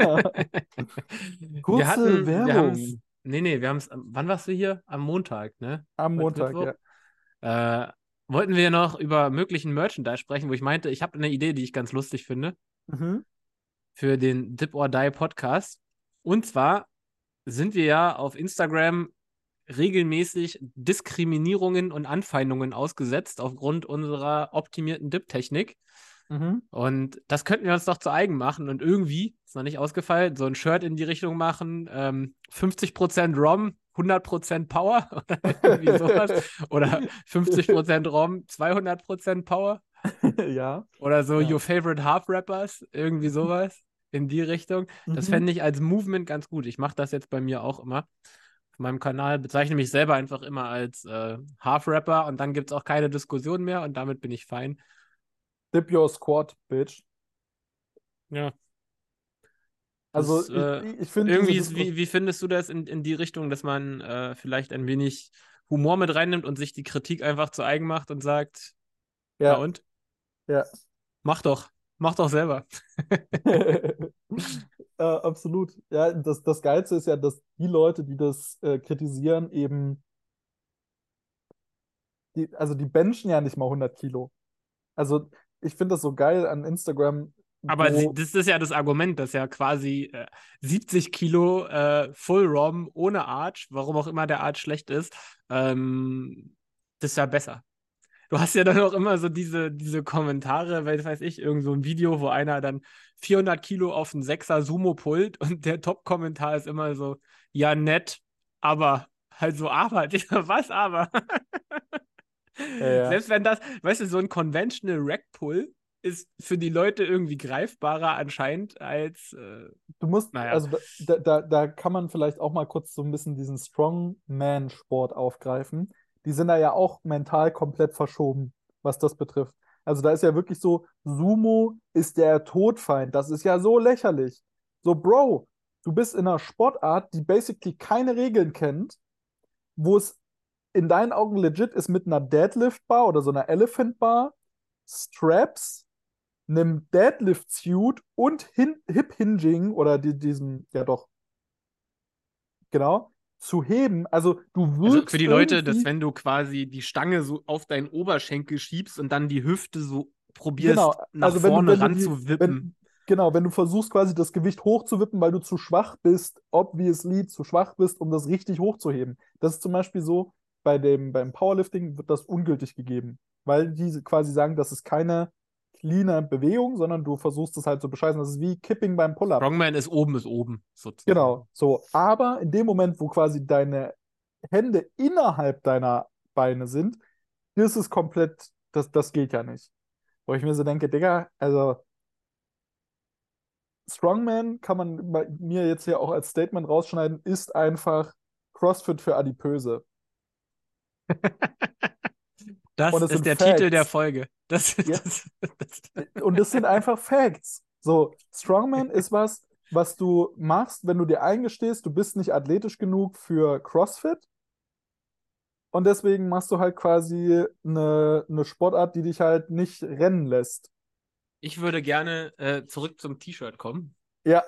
B: Wir
C: kurze
B: hatten, wir haben es,
C: Werbung
B: nee, wir haben es, wann warst du hier? Am Montag, ne?
C: am
B: Heute ist
C: Montag,
B: Mittwoch.
C: ja.
B: Äh, Wollten wir noch über möglichen Merchandise sprechen, wo ich meinte, ich habe eine Idee, die ich ganz lustig finde,
C: Mhm.
B: für den Dip or Die Podcast. Und zwar sind wir ja auf Instagram regelmäßig Diskriminierungen und Anfeindungen ausgesetzt aufgrund unserer optimierten Dip-Technik.
C: Mhm.
B: Und das könnten wir uns doch zu eigen machen und irgendwie, ist noch nicht ausgefallen, so ein Shirt in die Richtung machen, 50% ROM, 100% Power oder irgendwie sowas. Oder 50% ROM, 200% Power.
C: Ja,
B: Oder so
C: ja.
B: Your Favorite Half Rappers, irgendwie sowas in die Richtung. Das
C: Mhm.
B: fände ich als Movement ganz gut. Ich mache das jetzt bei mir auch immer. Auf meinem Kanal bezeichne mich selber einfach immer als Half Rapper und dann gibt es auch keine Diskussion mehr und damit bin ich fein.
C: Dip your squad, bitch.
B: Ja, das
C: Also ich finde diese
B: irgendwie
C: Diskussion,
B: wie findest du das in die Richtung, dass man vielleicht ein wenig Humor mit reinnimmt und sich die Kritik einfach zu eigen macht und sagt, na
C: ja,
B: und?
C: ja.
B: Mach doch selber.
C: Absolut. Ja, das Geilste ist ja, dass die Leute, die das kritisieren, eben, also die benchen ja nicht mal 100 Kilo. Also ich finde das so geil an Instagram,
B: Aber
C: wo,
B: das ist ja das Argument, dass ja quasi 70 Kilo Full ROM ohne Arch, warum auch immer der Arch schlecht ist, das ist ja besser. Du hast ja dann auch immer so diese Kommentare, weil, weiß ich, irgend so ein Video, wo einer dann 400 Kilo auf einen Sechser Sumo pullt und der Top-Kommentar ist immer so, ja nett, aber, halt so, aber, was aber?
C: ja, ja.
B: Selbst wenn das, weißt du, so ein Conventional Rack Pull ist für die Leute irgendwie greifbarer anscheinend als,
C: Du musst,
B: naja.
C: also da kann man vielleicht auch mal kurz so ein bisschen diesen Strongman-Sport aufgreifen. Die sind da ja auch mental komplett verschoben, was das betrifft. Also da ist ja wirklich so, Sumo ist der Todfeind. Das ist ja so lächerlich. So, Bro, du bist in einer Sportart, die basically keine Regeln kennt, wo es in deinen Augen legit ist mit einer Deadlift-Bar oder so einer Elephant-Bar, Straps, einem Deadlift-Suit und Hip-Hinging oder diesem, ja doch, genau, zu heben. Also du
B: Also für
C: wirkst
B: die Leute, dass
C: irgendwie,
B: wenn du quasi die Stange so auf deinen Oberschenkel schiebst und dann die Hüfte so
C: genau,
B: probierst, nach
C: also wenn du,
B: vorne
C: wenn du die,
B: ranzuwippen.
C: genau, wenn du versuchst quasi das Gewicht hochzuwippen, weil du zu schwach bist, obviously zu schwach bist, um das richtig hochzuheben. Das ist zum Beispiel so, beim Powerlifting wird das ungültig gegeben, weil die quasi sagen, das ist keine cleane Bewegung, sondern du versuchst es halt zu bescheißen. Das ist wie Kipping beim Pull-up.
B: Strongman ist oben,
C: Genau,
B: sozusagen.
C: so. Aber in dem Moment, wo quasi deine Hände innerhalb deiner Beine sind, das ist komplett, das geht ja nicht. Wo ich mir so denke, Digga, also Strongman kann man mir jetzt hier auch als Statement rausschneiden, ist einfach CrossFit für Adipöse. Und
B: Das
C: es
B: ist
C: sind
B: der Titel der
C: Facts.
B: Folge.
C: Ja,
B: Das,
C: und es sind einfach Facts. So, Strongman ist was, was du machst, wenn du dir eingestehst, du bist nicht athletisch genug für CrossFit. Und deswegen machst du halt quasi eine Sportart, die dich halt nicht rennen lässt.
B: ich würde gerne zurück zum T-Shirt kommen.
C: Ja.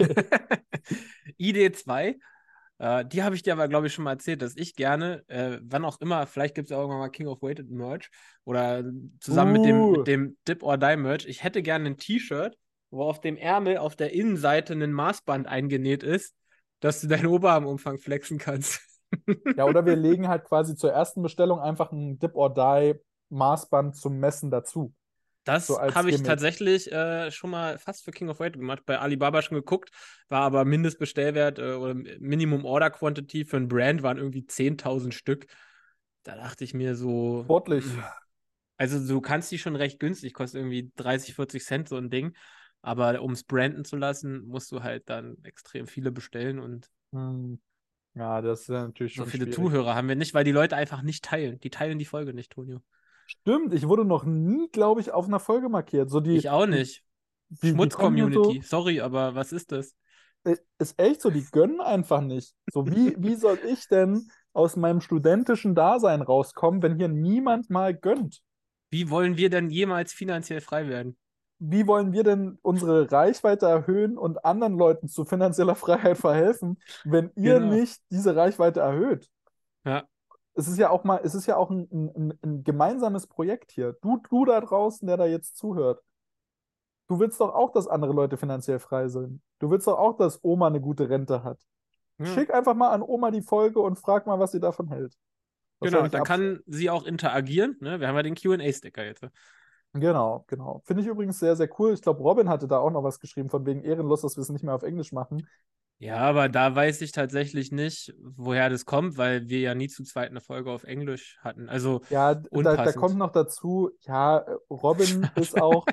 B: ID2, die habe ich dir aber, glaube ich, schon mal erzählt, dass ich gerne, wann auch immer, vielleicht gibt es ja irgendwann mal King of Weighted Merch oder zusammen mit
C: Uh,
B: dem Dip or Die Merch, ich hätte gerne ein T-Shirt, wo auf dem Ärmel auf der Innenseite ein Maßband eingenäht ist, dass du deinen Oberarmumfang flexen kannst.
C: ja, oder wir legen halt quasi zur ersten Bestellung einfach ein Dip or Die Maßband zum Messen dazu. So
B: Das
C: als
B: habe ich
C: Gimmick.
B: tatsächlich schon mal fast für King of Weight gemacht, bei Alibaba schon geguckt, war aber Mindestbestellwert oder Minimum Order Quantity für ein Brand waren irgendwie 10.000 Stück. Da dachte ich mir so,
C: Sportlich.
B: also du kannst die schon recht günstig, kostet irgendwie 30, 40 Cent so ein Ding, aber um es branden zu lassen, musst du halt dann extrem viele bestellen und
C: Hm, ja, das ist ja natürlich
B: so
C: schon
B: viele
C: schwierig.
B: Zuhörer haben wir nicht, weil die Leute einfach nicht teilen. Die teilen die Folge nicht, Tonio.
C: Stimmt, ich wurde noch nie, glaube ich, auf einer Folge markiert. So
B: Ich auch
C: die,
B: nicht.
C: die kommen hier so,
B: Schmutz-Community. Sorry, aber was ist das?
C: ist echt so, die gönnen einfach nicht. So, wie soll ich denn aus meinem studentischen Dasein rauskommen, wenn hier niemand mal gönnt?
B: Wie wollen wir denn jemals finanziell frei werden?
C: Wie wollen wir denn unsere Reichweite erhöhen und anderen Leuten zu finanzieller Freiheit verhelfen, wenn ihr
B: Genau.
C: nicht diese Reichweite erhöht?
B: Ja,
C: Es ist ja auch ein gemeinsames Projekt hier. Du da draußen, der da jetzt zuhört. Du willst doch auch, dass andere Leute finanziell frei sind. Du willst doch auch, dass Oma eine gute Rente hat.
B: ja.
C: Schick einfach mal an Oma die Folge und frag mal, was sie davon hält.
B: Genau.
C: Wahrscheinlich
B: Dann
C: ab.
B: kann sie auch interagieren. Ne? Wir haben ja den QA-Sticker jetzt.
C: Genau, genau. Finde ich übrigens sehr, sehr cool. Ich glaube, Robin hatte da auch noch was geschrieben, von wegen ehrenlos, dass wir es nicht mehr auf Englisch machen.
B: Ja, aber da weiß ich tatsächlich nicht, woher das kommt, weil wir ja nie zu zweit eine Folge auf Englisch hatten. Also
C: Ja, da kommt
B: unpassend.
C: noch dazu, ja, Robin ist auch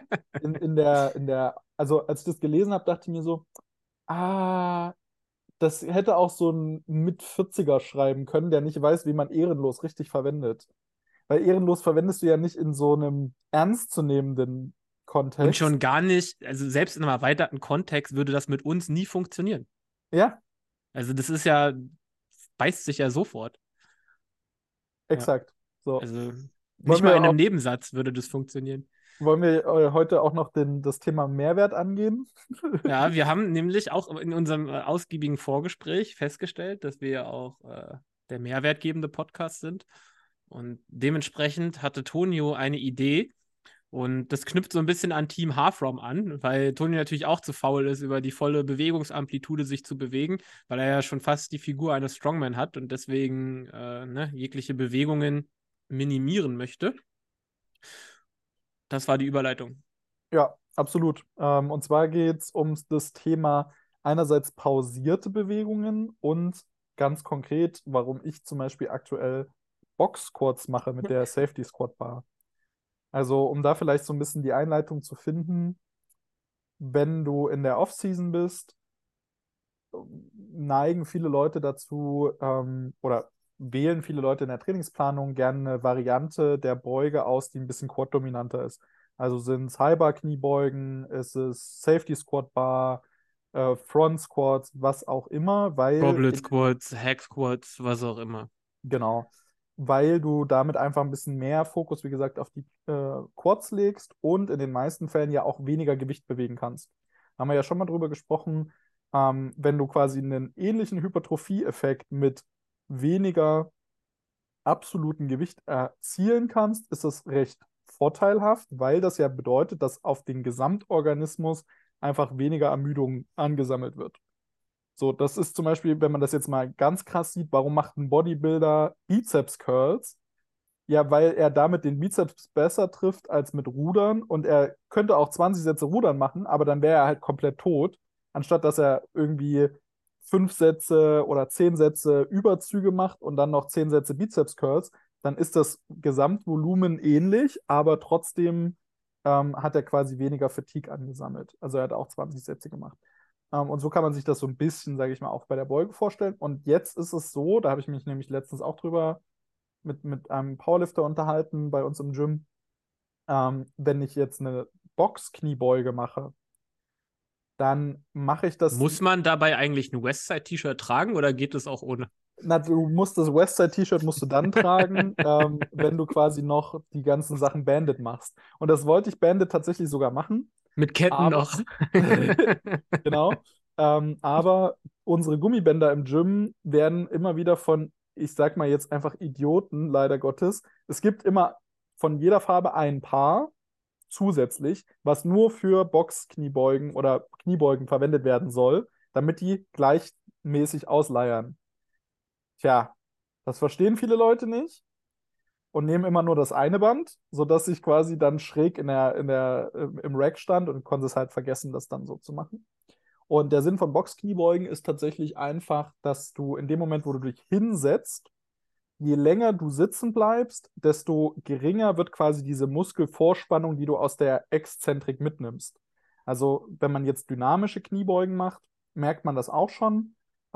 C: also als ich das gelesen habe, dachte ich mir so, ah, das hätte auch so ein Mit-40er schreiben können, der nicht weiß, wie man ehrenlos richtig verwendet. Weil ehrenlos verwendest du ja nicht in so einem ernstzunehmenden
B: Und
C: Kontext.
B: schon gar nicht, also selbst in einem erweiterten Kontext würde das mit uns nie funktionieren.
C: Ja,
B: Also das ist ja, beißt sich ja sofort. Ja.
C: exakt. So.
B: Also nicht
C: Wollen
B: mal in
C: wir
B: einem
C: auch,
B: Nebensatz würde das funktionieren.
C: wollen wir heute auch noch das Thema Mehrwert angehen?
B: Ja, wir haben nämlich auch in unserem ausgiebigen Vorgespräch festgestellt, dass wir ja auch der mehrwertgebende Podcast sind. Und dementsprechend hatte Tonio eine Idee. Und das knüpft so ein bisschen an Team Halfrom an, weil Tonio natürlich auch zu faul ist, über die volle Bewegungsamplitude sich zu bewegen, weil er ja schon fast die Figur eines Strongman hat und deswegen ne, jegliche Bewegungen minimieren möchte. Das war die Überleitung.
C: Ja, absolut. Und zwar geht es um das Thema einerseits pausierte Bewegungen und ganz konkret, warum ich zum Beispiel aktuell Box Squats mache mit der Safety Squat Bar. Also, um da vielleicht so ein bisschen die Einleitung zu finden, wenn du in der Off-Season bist, neigen viele Leute dazu, oder wählen viele Leute in der Trainingsplanung gerne eine Variante der Beuge aus, die ein bisschen quad-dominanter ist. Also sind es High-Bar-Kniebeugen, ist es Safety Squat Bar, Front Squats, was auch immer, weil
B: Goblet Squats, Hack Squats, was auch immer.
C: genau, weil du damit einfach ein bisschen mehr Fokus, wie gesagt, auf die Quads legst und in den meisten Fällen ja auch weniger Gewicht bewegen kannst. Haben wir ja schon mal drüber gesprochen, wenn du quasi einen ähnlichen Hypertrophie-Effekt mit weniger absoluten Gewicht erzielen kannst, ist das recht vorteilhaft, weil das ja bedeutet, dass auf den Gesamtorganismus einfach weniger Ermüdung angesammelt wird. So, das ist zum Beispiel, wenn man das jetzt mal ganz krass sieht, warum macht ein Bodybuilder Bizeps Curls? Ja, weil er damit den Bizeps besser trifft als mit Rudern und er könnte auch 20 Sätze Rudern machen, aber dann wäre er halt komplett tot, anstatt dass er irgendwie 5 Sätze oder 10 Sätze Überzüge macht und dann noch 10 Sätze Bizeps Curls, dann ist das Gesamtvolumen ähnlich, aber trotzdem hat er quasi weniger Fatigue angesammelt. Also er hat auch 20 Sätze gemacht. Und so kann man sich das so ein bisschen, sage ich mal, auch bei der Beuge vorstellen. Und jetzt ist es so, da habe ich mich nämlich letztens auch drüber mit einem Powerlifter unterhalten bei uns im Gym. Wenn ich jetzt eine Box-Kniebeuge mache, dann mache ich das.
B: Muss man dabei eigentlich ein Westside-T-Shirt tragen oder geht es auch ohne?
C: Na, du musst das Westside-T-Shirt musst du dann tragen, wenn du quasi noch die ganzen Sachen Bandit machst. Und das wollte ich Bandit tatsächlich sogar machen.
B: Mit Ketten
C: Aber
B: noch.
C: genau. Aber unsere Gummibänder im Gym werden immer wieder von, ich sag mal jetzt einfach Idioten, leider Gottes. Es gibt immer von jeder Farbe ein Paar zusätzlich, was nur für Box-Kniebeugen oder Kniebeugen verwendet werden soll, damit die gleichmäßig ausleiern. Tja, das verstehen viele Leute nicht und nehmen immer nur das eine Band, sodass ich quasi dann schräg im Rack stand und konnte es halt vergessen, das dann so zu machen. Und der Sinn von Boxkniebeugen ist tatsächlich einfach, dass du in dem Moment, wo du dich hinsetzt, je länger du sitzen bleibst, desto geringer wird quasi diese Muskelvorspannung, die du aus der Exzentrik mitnimmst. Also, wenn man jetzt dynamische Kniebeugen macht, merkt man das auch schon.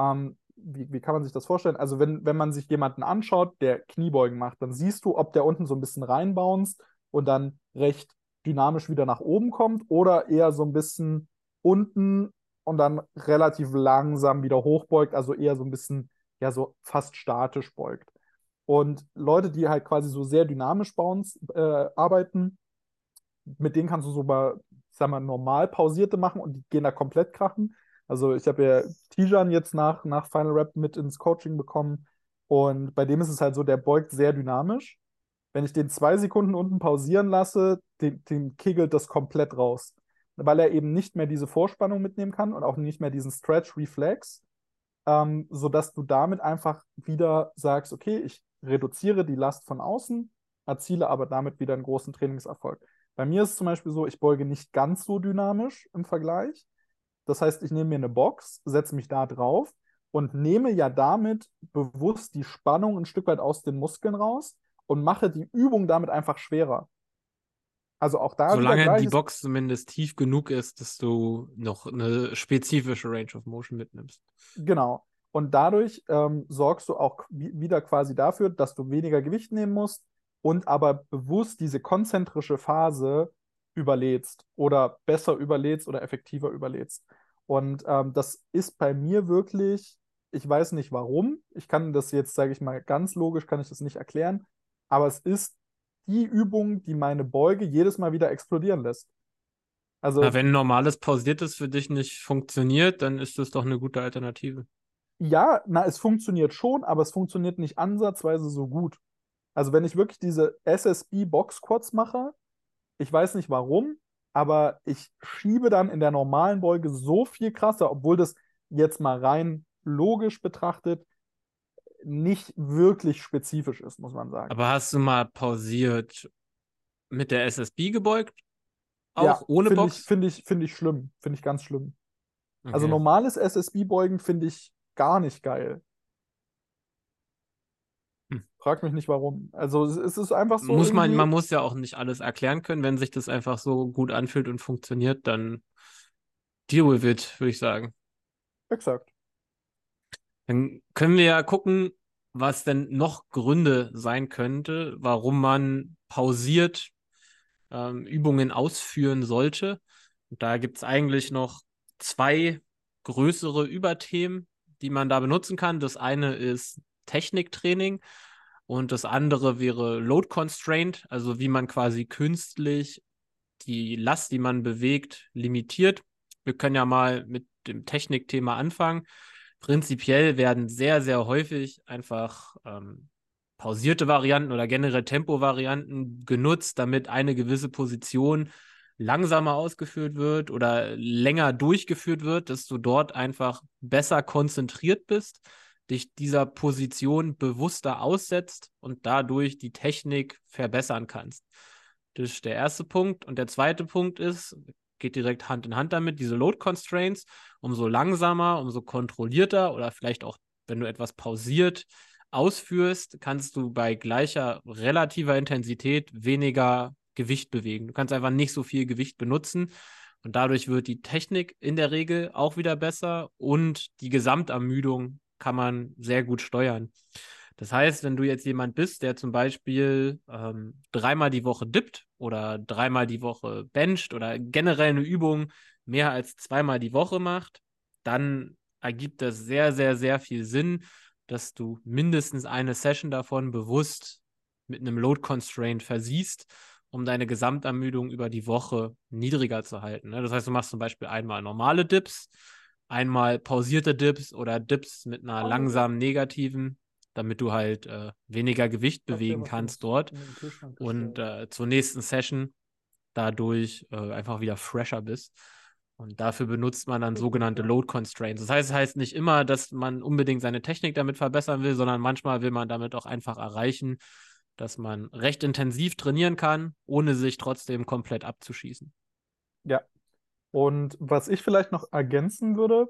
C: Wie kann man sich das vorstellen? Also, wenn man sich jemanden anschaut, der Kniebeugen macht, dann siehst du, ob der unten so ein bisschen reinbounced und dann recht dynamisch wieder nach oben kommt oder eher so ein bisschen unten und dann relativ langsam wieder hochbeugt, also eher so ein bisschen, ja, so fast statisch beugt. Und Leute, die halt quasi so sehr dynamisch arbeiten, mit denen kannst du so mal, sag mal, normal pausierte machen und die gehen da komplett krachen. Also ich habe ja Tijan jetzt nach Final Rap mit ins Coaching bekommen und bei dem ist es halt so, der beugt sehr dynamisch. Wenn ich den 2 Sekunden unten pausieren lasse, den kegelt das komplett raus. Weil er eben nicht mehr diese Vorspannung mitnehmen kann und auch nicht mehr diesen Stretch-Reflex, sodass du damit einfach wieder sagst, okay, ich reduziere die Last von außen, erziele aber damit wieder einen großen Trainingserfolg. Bei mir ist es zum Beispiel so, ich beuge nicht ganz so dynamisch im Vergleich. Das heißt, ich nehme mir eine Box, setze mich da drauf und nehme ja damit bewusst die Spannung ein Stück weit aus den Muskeln raus und mache die Übung damit einfach schwerer. Also auch da wieder
B: Solange die
C: gleiches.
B: Box zumindest tief genug ist, dass du noch eine spezifische Range of Motion mitnimmst.
C: Genau. Und dadurch sorgst du auch wieder quasi dafür, dass du weniger Gewicht nehmen musst und aber bewusst diese konzentrische Phase überlädst oder besser überlädst oder effektiver überlädst. Und das ist bei mir wirklich, ich weiß nicht warum, ich kann das jetzt, sage ich mal, ganz logisch kann ich das nicht erklären, aber es ist die Übung, die meine Beuge jedes Mal wieder explodieren lässt.
B: Na,
C: Also
B: wenn normales Pausiertes für dich nicht funktioniert, dann ist das doch eine gute Alternative.
C: ja, na, es funktioniert schon, aber es funktioniert nicht ansatzweise so gut. Also wenn ich wirklich diese SSB Box Squats mache, ich weiß nicht warum, aber ich schiebe dann in der normalen Beuge so viel krasser, obwohl das jetzt mal rein logisch betrachtet nicht wirklich spezifisch ist, muss man sagen.
B: Aber hast du mal pausiert mit der SSB gebeugt? Auch
C: Ja,
B: ohne Box?
C: finde ich schlimm, finde ich ganz schlimm. Also
B: Okay.
C: normales SSB-Beugen finde ich gar nicht geil. Frag mich nicht warum. Also es ist einfach so
B: Man
C: irgendwie,
B: muss ja auch nicht alles erklären können. Wenn sich das einfach so gut anfühlt und funktioniert, dann deal with it, würde ich sagen.
C: exakt.
B: Dann können wir ja gucken, was denn noch Gründe sein könnte, warum man pausiert Übungen ausführen sollte. Und da gibt es eigentlich noch zwei größere Überthemen, die man da benutzen kann. Das eine ist Techniktraining und das andere wäre Load Constraint, also wie man quasi künstlich die Last, die man bewegt, limitiert. Wir können ja mal mit dem Technikthema anfangen. Prinzipiell werden sehr, sehr häufig einfach pausierte Varianten oder generell Tempo-Varianten genutzt, damit eine gewisse Position langsamer ausgeführt wird oder länger durchgeführt wird, dass du dort einfach besser konzentriert bist, dich dieser Position bewusster aussetzt und dadurch die Technik verbessern kannst. Das ist der erste Punkt. Und der zweite Punkt ist, geht direkt Hand in Hand damit, diese Load Constraints, umso langsamer, umso kontrollierter oder vielleicht auch, wenn du etwas pausiert ausführst, kannst du bei gleicher relativer Intensität weniger Gewicht bewegen. Du kannst einfach nicht so viel Gewicht benutzen und dadurch wird die Technik in der Regel auch wieder besser und die Gesamtermüdung kann man sehr gut steuern. Das heißt, wenn du jetzt jemand bist, der zum Beispiel dreimal die Woche dippt oder dreimal die Woche bencht oder generell eine Übung mehr als zweimal die Woche macht, dann ergibt das sehr, sehr, sehr viel Sinn, dass du mindestens eine Session davon bewusst mit einem Load Constraint versiehst, um deine Gesamtermüdung über die Woche niedriger zu halten. Ne? Das heißt, du machst zum Beispiel einmal normale Dips, einmal pausierte Dips oder Dips mit einer langsamen negativen, damit du halt weniger Gewicht
C: Ich hab dir
B: bewegen
C: was
B: kannst dort
C: in den Kühlschrank
B: und
C: gestellt.
B: zur nächsten Session dadurch einfach wieder fresher bist. Und dafür benutzt man dann
C: Das ist gut,
B: sogenannte
C: ja.
B: Load Constraints. Das heißt, es heißt nicht immer, dass man unbedingt seine Technik damit verbessern will, sondern manchmal will man damit auch einfach erreichen, dass man recht intensiv trainieren kann, ohne sich trotzdem komplett abzuschießen.
C: Ja. Und was ich vielleicht noch ergänzen würde,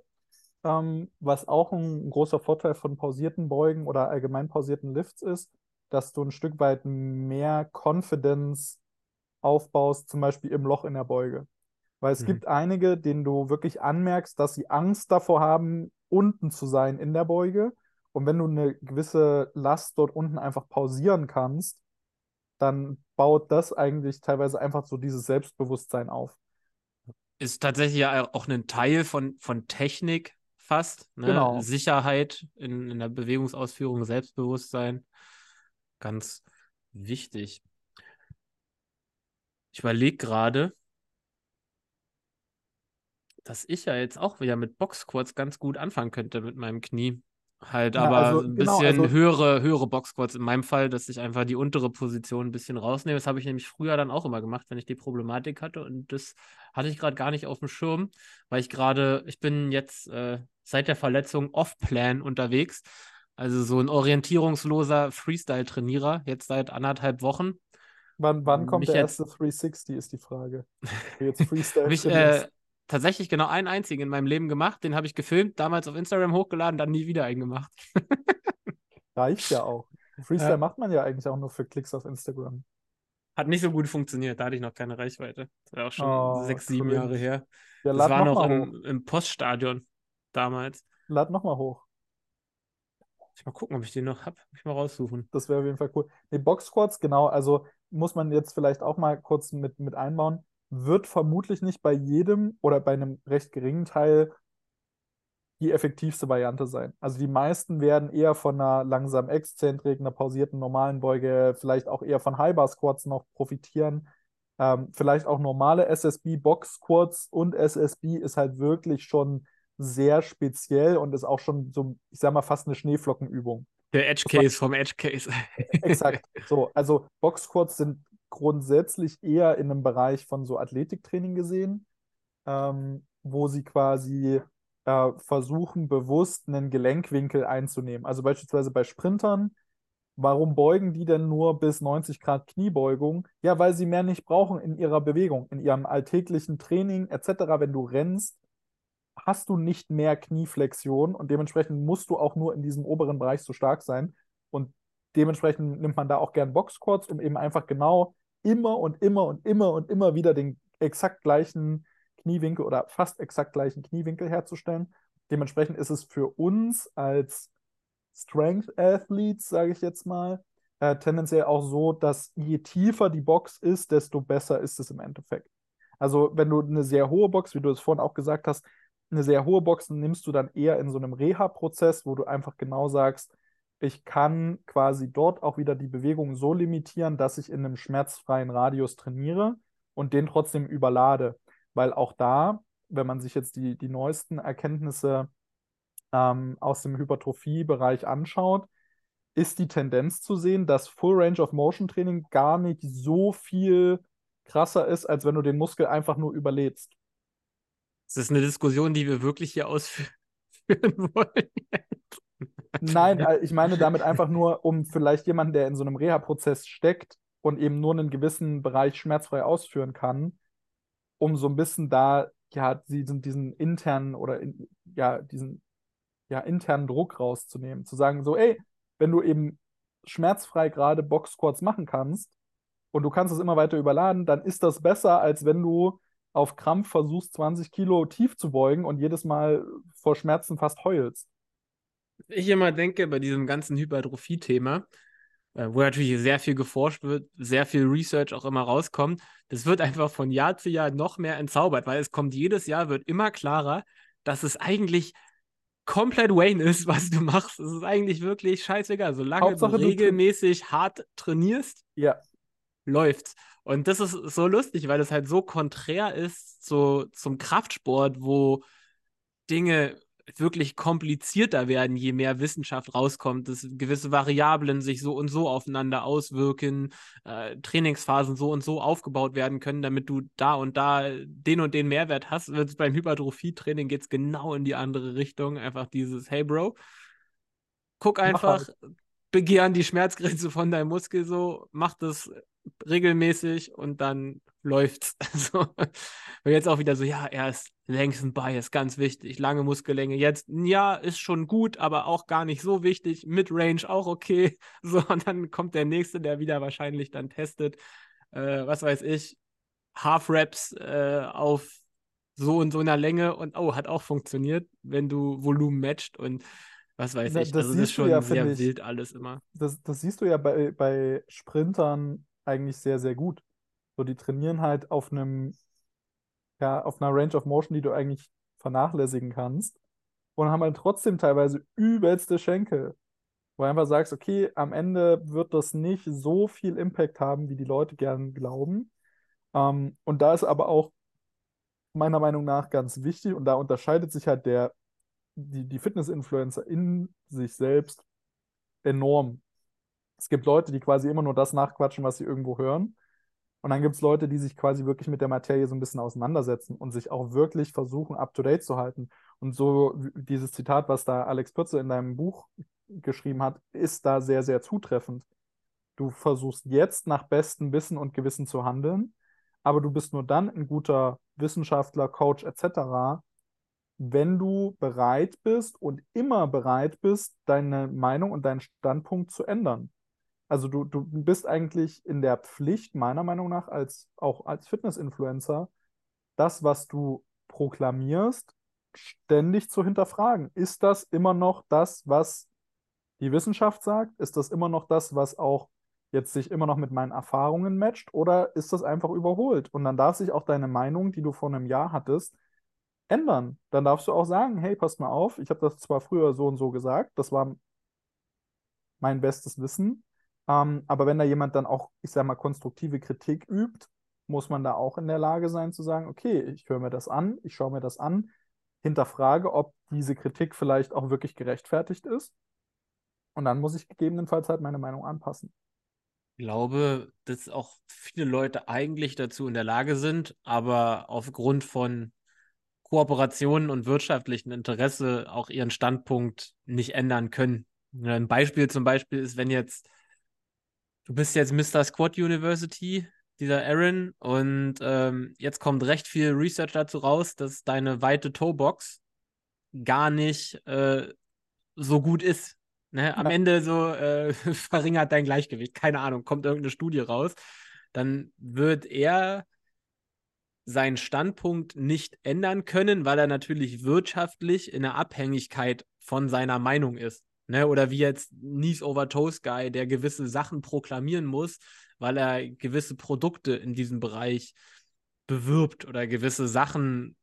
C: was auch ein großer Vorteil von pausierten Beugen oder allgemein pausierten Lifts ist, dass du ein Stück weit mehr Confidence aufbaust, zum Beispiel im Loch in der Beuge. Weil es
B: Mhm.
C: gibt einige, denen du wirklich anmerkst, dass sie Angst davor haben, unten zu sein in der Beuge. Und wenn du eine gewisse Last dort unten einfach pausieren kannst, dann baut das eigentlich teilweise einfach so dieses Selbstbewusstsein auf.
B: Ist tatsächlich ja auch ein Teil von Technik fast, ne?
C: Genau.
B: Sicherheit in der Bewegungsausführung, Selbstbewusstsein, ganz wichtig. Ich überlege gerade, dass ich ja jetzt auch wieder mit Boxsquats ganz gut anfangen könnte mit meinem Knie. Halt
C: Ja,
B: aber
C: also
B: so ein
C: genau,
B: bisschen
C: also
B: höhere Boxsquats in meinem Fall, dass ich einfach die untere Position ein bisschen rausnehme. Das habe ich nämlich früher dann auch immer gemacht, wenn ich die Problematik hatte. Und das hatte ich gerade gar nicht auf dem Schirm, weil ich bin jetzt seit der Verletzung off-plan unterwegs. Also so ein orientierungsloser Freestyle-Trainierer, jetzt seit 1,5 Wochen.
C: wann kommt
B: Mich
C: der
B: jetzt
C: erste 360, ist die Frage. Du jetzt Freestyle
B: Habe ich
C: trainierst.
B: tatsächlich genau einen einzigen in meinem Leben gemacht. Den habe ich gefilmt, damals auf Instagram hochgeladen, dann nie wieder eingemacht.
C: Reicht ja auch. Freestyle
B: Ja.
C: macht man ja eigentlich auch nur für Klicks auf Instagram.
B: Hat nicht so gut funktioniert, da hatte ich noch keine Reichweite. Das war auch schon
C: Oh,
B: 6, 7 Jahre
C: cringe.
B: her.
C: Ja,
B: Das
C: lad
B: war
C: noch
B: noch
C: mal hoch.
B: im Poststadion damals.
C: Lad noch mal hoch.
B: Ich mal gucken, ob ich den noch habe. Muss ich mal raussuchen.
C: Das wäre auf jeden Fall cool. Nee, Box Squats, genau, also muss man jetzt vielleicht auch mal kurz mit einbauen. Wird vermutlich nicht bei jedem oder bei einem recht geringen Teil die effektivste Variante sein. Also die meisten werden eher von einer langsamen Exzentrik, einer pausierten normalen Beuge, vielleicht auch eher von High Bar Squats noch profitieren. Vielleicht auch normale SSB, Box Squats und SSB ist halt wirklich schon sehr speziell und ist auch schon so, ich sag mal, fast eine Schneeflockenübung.
B: Der Edge
C: Muss man
B: Case vom Edge Case.
C: exakt so. Also Box Squats sind grundsätzlich eher in einem Bereich von so Athletiktraining gesehen, wo sie quasi versuchen, bewusst einen Gelenkwinkel einzunehmen. Also beispielsweise bei Sprintern, warum beugen die denn nur bis 90 Grad Kniebeugung? Ja, weil sie mehr nicht brauchen in ihrer Bewegung, in ihrem alltäglichen Training etc. Wenn du rennst, hast du nicht mehr Knieflexion und dementsprechend musst du auch nur in diesem oberen Bereich so stark sein. Und dementsprechend nimmt man da auch gern Boxsquats, um eben einfach genau immer und immer und immer und immer wieder den exakt gleichen Kniewinkel oder fast exakt gleichen Kniewinkel herzustellen. Dementsprechend ist es für uns als Strength Athletes, sage ich jetzt mal, tendenziell auch so, dass je tiefer die Box ist, desto besser ist es im Endeffekt. Also wenn du eine sehr hohe Box, wie du es vorhin auch gesagt hast, eine sehr hohe Box nimmst du dann eher in so einem Reha-Prozess, wo du einfach genau sagst, ich kann quasi dort auch wieder die Bewegung so limitieren, dass ich in einem schmerzfreien Radius trainiere und den trotzdem überlade. Weil auch da, wenn man sich jetzt die neuesten Erkenntnisse aus dem Hypertrophie-Bereich anschaut, ist die Tendenz zu sehen, dass Full Range of Motion Training gar nicht so viel krasser ist, als wenn du den Muskel einfach nur überlädst.
B: Das ist eine Diskussion, die wir wirklich hier ausführen wollen.
C: Nein, ich meine damit einfach nur, um vielleicht jemanden, der in so einem Reha-Prozess steckt und eben nur einen gewissen Bereich schmerzfrei ausführen kann, um so ein bisschen da, ja, diesen internen oder diesen internen Druck rauszunehmen. Zu sagen, so, ey, wenn du eben schmerzfrei gerade Box-Squats machen kannst und du kannst es immer weiter überladen, dann ist das besser, als wenn du auf Krampf versuchst, 20 Kilo tief zu beugen und jedes Mal vor Schmerzen fast heulst.
B: Ich immer denke, bei diesem ganzen Hypertrophie-Thema, wo natürlich sehr viel geforscht wird, sehr viel Research auch immer rauskommt, das wird einfach von Jahr zu Jahr noch mehr entzaubert, weil es kommt jedes Jahr, wird immer klarer, dass es eigentlich komplett Wayne ist, was du machst. Es ist eigentlich wirklich scheißegal. Solange du
C: Hauptsache,
B: regelmäßig hart trainierst,
C: ja,
B: läuft's. Und das ist so lustig, weil es halt so konträr ist zum Kraftsport, wo Dinge wirklich komplizierter werden, je mehr Wissenschaft rauskommt, dass gewisse Variablen sich so und so aufeinander auswirken, Trainingsphasen so und so aufgebaut werden können, damit du da und da den und den Mehrwert hast. Beim Hypertrophie-Training geht es genau in die andere Richtung. Einfach dieses, hey Bro, guck
C: mach
B: einfach,
C: halt.
B: begeh an die Schmerzgrenze von deinem Muskel so, mach das regelmäßig und dann läuft's. Also, und jetzt auch wieder so, ja, erst Length and Bias, ganz wichtig, lange Muskellänge. Jetzt, ja, ist schon gut, aber auch gar nicht so wichtig. Mid-Range auch okay. So, und dann kommt der nächste, der wieder wahrscheinlich dann testet, was weiß ich, Half-Reps auf so und so einer Länge und oh, hat auch funktioniert, wenn du Volumen matcht und was weiß ich.
C: Das
B: Also das ist
C: siehst du ja,
B: schon
C: finde
B: sehr
C: ich,
B: wild alles immer.
C: das siehst du ja bei Sprintern eigentlich sehr, sehr gut. So, die trainieren halt auf einer Range of Motion, die du eigentlich vernachlässigen kannst und haben halt trotzdem teilweise übelste Schenkel. Wo du einfach sagst, okay, am Ende wird das nicht so viel Impact haben, wie die Leute gern glauben. Und da ist aber auch meiner Meinung nach ganz wichtig und da unterscheidet sich halt die Fitness-Influencer in sich selbst enorm. Es gibt Leute, die quasi immer nur das nachquatschen, was sie irgendwo hören. Und dann gibt es Leute, die sich quasi wirklich mit der Materie so ein bisschen auseinandersetzen und sich auch wirklich versuchen, up-to-date zu halten. Und so dieses Zitat, was da Alex Pürze in deinem Buch geschrieben hat, ist da sehr, sehr zutreffend. Du versuchst jetzt nach bestem Wissen und Gewissen zu handeln, aber du bist nur dann ein guter Wissenschaftler, Coach etc., wenn du bereit bist und immer bereit bist, deine Meinung und deinen Standpunkt zu ändern. Also du bist eigentlich in der Pflicht, meiner Meinung nach, auch als Fitness-Influencer, das, was du proklamierst, ständig zu hinterfragen. Ist das immer noch das, was die Wissenschaft sagt? Ist das immer noch das, was auch jetzt sich immer noch mit meinen Erfahrungen matcht? Oder ist das einfach überholt? Und dann darf sich auch deine Meinung, die du vor einem Jahr hattest, ändern. Dann darfst du auch sagen, hey, pass mal auf, ich habe das zwar früher so und so gesagt, das war mein bestes Wissen, aber wenn da jemand dann auch, ich sage mal, konstruktive Kritik übt, muss man da auch in der Lage sein zu sagen, okay, ich höre mir das an, ich schaue mir das an, hinterfrage, ob diese Kritik vielleicht auch wirklich gerechtfertigt ist und dann muss ich gegebenenfalls halt meine Meinung anpassen.
B: Ich glaube, dass auch viele Leute eigentlich dazu in der Lage sind, aber aufgrund von Kooperationen und wirtschaftlichen Interesse auch ihren Standpunkt nicht ändern können. Ja, ein Beispiel zum Beispiel ist, wenn jetzt, du bist jetzt Mr. Squat University, dieser Aaron, und jetzt kommt recht viel Research dazu raus, dass deine weite Toebox gar nicht so gut ist. ne, am
C: Ja,
B: Ende so verringert dein Gleichgewicht, keine Ahnung, kommt irgendeine Studie raus, dann wird er seinen Standpunkt nicht ändern können, weil er natürlich wirtschaftlich in der Abhängigkeit von seiner Meinung ist. Ne? Oder wie jetzt Knees Over Toes Guy, der gewisse Sachen proklamieren muss, weil er gewisse Produkte in diesem Bereich bewirbt oder gewisse Sachen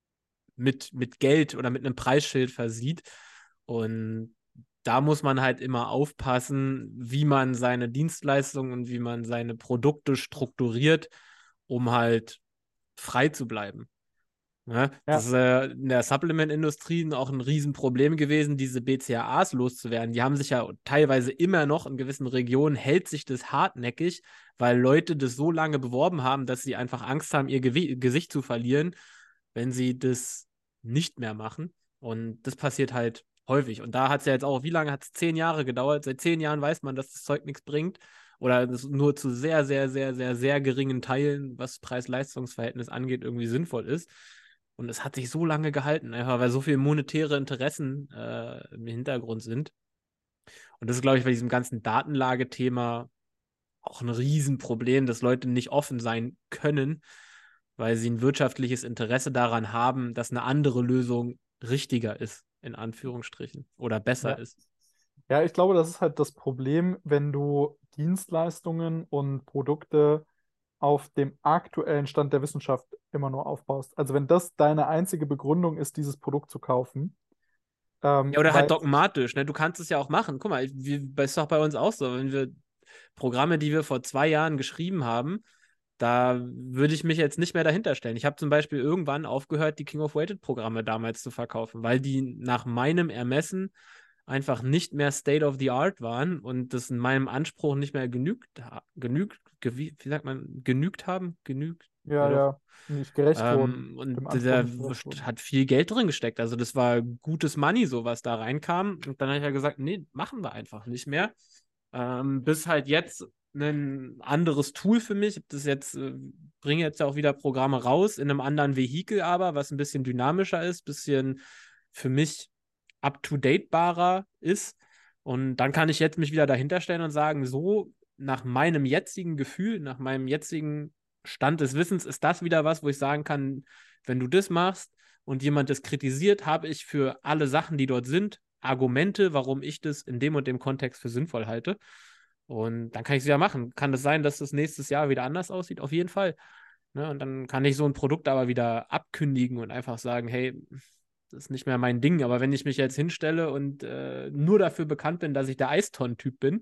B: mit Geld oder mit einem Preisschild versieht. Und da muss man halt immer aufpassen, wie man seine Dienstleistungen und wie man seine Produkte strukturiert, um halt frei zu bleiben. Ne? Das
C: ja,
B: ist in der Supplement-Industrie auch ein Riesenproblem gewesen, diese BCAAs loszuwerden. Die haben sich ja teilweise immer noch in gewissen Regionen, hält sich das hartnäckig, weil Leute das so lange beworben haben, dass sie einfach Angst haben, ihr Gesicht zu verlieren, wenn sie das nicht mehr machen. Und das passiert halt häufig. Und da hat es ja jetzt auch, wie lange hat es? 10 Jahre gedauert. Seit 10 Jahren weiß man, dass das Zeug nichts bringt. Oder das nur zu sehr, sehr, sehr, sehr, sehr geringen Teilen, was Preis-Leistungs-Verhältnis angeht, irgendwie sinnvoll ist. Und es hat sich so lange gehalten, einfach weil so viele monetäre Interessen im Hintergrund sind. Und das ist, glaube ich, bei diesem ganzen Datenlagethema auch ein Riesenproblem, dass Leute nicht offen sein können, weil sie ein wirtschaftliches Interesse daran haben, dass eine andere Lösung richtiger ist, in Anführungsstrichen, oder besser
C: ja.
B: ist.
C: Ja, ich glaube, das ist halt das Problem, wenn du Dienstleistungen und Produkte auf dem aktuellen Stand der Wissenschaft immer nur aufbaust. Also wenn das deine einzige Begründung ist, dieses Produkt zu kaufen,
B: Ja, oder halt
C: weil,
B: dogmatisch, ne? Du kannst es ja auch machen. Guck mal, ist doch bei uns auch so, wenn wir Programme, die wir vor 2 Jahren geschrieben haben, da würde ich mich jetzt nicht mehr dahinter stellen. Ich habe zum Beispiel irgendwann aufgehört, die King of Weighted-Programme damals zu verkaufen, weil die nach meinem Ermessen einfach nicht mehr State of the Art waren und das in meinem Anspruch nicht mehr wie sagt man, genügt haben? Genügt? Ja,
C: ja,
B: doch.
C: ja, nicht gerecht wurden,
B: Und
C: dem Anspruch
B: da
C: nicht gerecht wurden.
B: hat viel Geld drin gesteckt. Also das war gutes Money, so was da reinkam. Und dann habe ich ja gesagt, nee, machen wir einfach nicht mehr. Bis halt jetzt ein anderes Tool für mich. Das jetzt bringe jetzt ja auch wieder Programme raus in einem anderen Vehikel, aber was ein bisschen dynamischer ist, bisschen für mich up-to-date-barer ist. Und dann kann ich jetzt mich wieder dahinter stellen und sagen, so nach meinem jetzigen Gefühl, nach meinem jetzigen Stand des Wissens ist das wieder was, wo ich sagen kann, wenn du das machst und jemand das kritisiert, habe ich für alle Sachen, die dort sind, Argumente, warum ich das in dem und dem Kontext für sinnvoll halte. Und dann kann ich es wieder machen. Kann es sein, dass das nächstes Jahr wieder anders aussieht? Auf jeden Fall. Ne? Und dann kann ich so ein Produkt aber wieder abkündigen und einfach sagen, hey, das ist nicht mehr mein Ding. Aber wenn ich mich jetzt hinstelle und nur dafür bekannt bin, dass ich der Eistonnen-Typ bin,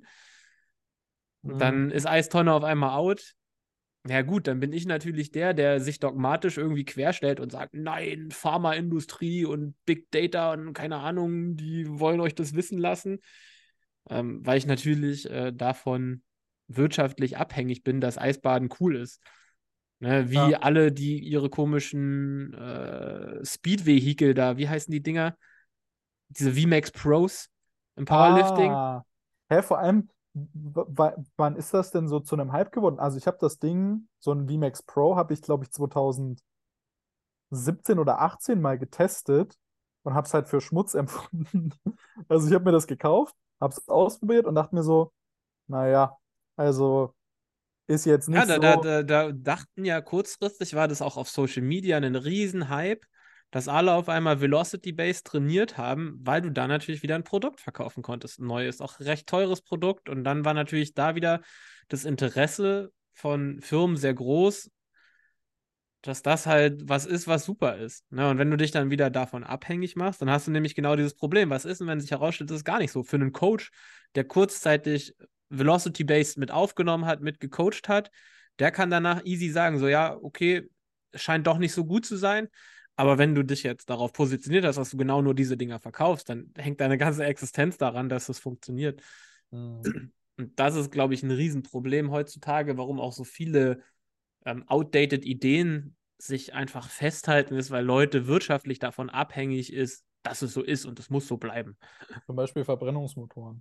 B: und
C: Mhm.
B: dann ist Eistonne auf einmal out, ja gut, dann bin ich natürlich der sich dogmatisch irgendwie querstellt und sagt, nein, Pharmaindustrie und Big Data und keine Ahnung, die wollen euch das wissen lassen, weil ich natürlich davon wirtschaftlich abhängig bin, dass Eisbaden cool ist. Ne, wie
C: Ja.
B: alle, die ihre komischen Speed-Vehikel da, wie heißen die Dinger? Diese VMAX Pros im Powerlifting.
C: Ah, hä, vor allem, wann ist das denn so zu einem Hype geworden? Also ich habe das Ding, so ein VMAX Pro, habe ich glaube ich 2017 oder 18 mal getestet und habe es halt für Schmutz empfunden. Also ich habe mir das gekauft, habe es ausprobiert und dachte mir so, naja, also ist jetzt
B: Ja,
C: nicht so.
B: da dachten ja kurzfristig, war das auch auf Social Media ein Riesenhype, dass alle auf einmal Velocity-Based trainiert haben, weil du da natürlich wieder ein Produkt verkaufen konntest. Ein neues, auch recht teures Produkt. Und dann war natürlich da wieder das Interesse von Firmen sehr groß, dass das halt was ist, was super ist. Ne? Und wenn du dich dann wieder davon abhängig machst, dann hast du nämlich genau dieses Problem. Was ist denn, wenn sich herausstellt, das ist gar nicht so? Für einen Coach, der kurzzeitig Velocity-Based mit aufgenommen hat, mit gecoacht hat, der kann danach easy sagen, so ja, okay, scheint doch nicht so gut zu sein. Aber wenn du dich jetzt darauf positioniert hast, dass du genau nur diese Dinger verkaufst, dann hängt deine ganze Existenz daran, dass es funktioniert.
C: Hm.
B: Und das ist, glaube ich, ein Riesenproblem heutzutage, warum auch so viele outdated Ideen sich einfach festhalten ist, weil Leute wirtschaftlich davon abhängig ist, dass es so ist und es muss so bleiben.
C: Zum Beispiel Verbrennungsmotoren.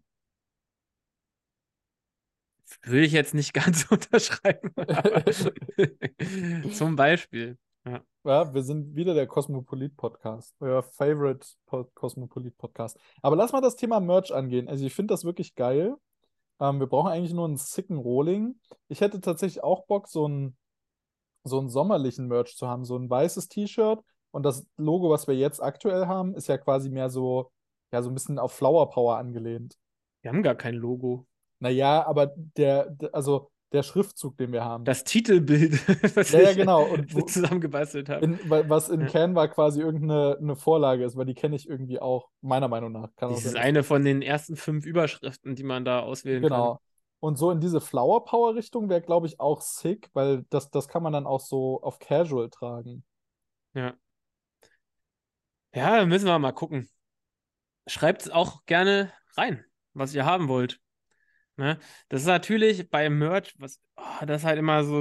B: Würde ich jetzt nicht ganz unterschreiben, aber zum Beispiel. Ja.
C: Ja, wir sind wieder der Kosmopolit-Podcast, euer Favorite Kosmopolit-Podcast. Aber lass mal das Thema Merch angehen. Also ich finde das wirklich geil. Wir brauchen eigentlich nur einen sicken Rohling. Ich hätte tatsächlich auch Bock, so einen sommerlichen Merch zu haben, so ein weißes T-Shirt. Und das Logo, was wir jetzt aktuell haben, ist ja quasi mehr so, ja, so ein bisschen auf Flower Power angelehnt.
B: Wir haben gar kein Logo.
C: Naja, aber also der Schriftzug, den wir haben.
B: Das Titelbild, was
C: Ja, ja,
B: ich
C: genau. Und
B: zusammengebastelt habe.
C: was in
B: Ja.
C: Canva quasi irgendeine Vorlage ist, weil die kenne ich irgendwie auch, meiner Meinung nach. Kann auch
B: Das
C: sein,
B: ist
C: dass
B: eine von den ersten 5 Überschriften, die man da auswählen kann.
C: genau. Und so in diese Flower Power Richtung wäre, glaube ich, auch sick, weil das kann man dann auch so auf Casual tragen.
B: Ja. Ja, müssen wir mal gucken. Schreibt es auch gerne rein, was ihr haben wollt. Ne? Das ist natürlich bei Merch, das ist halt immer so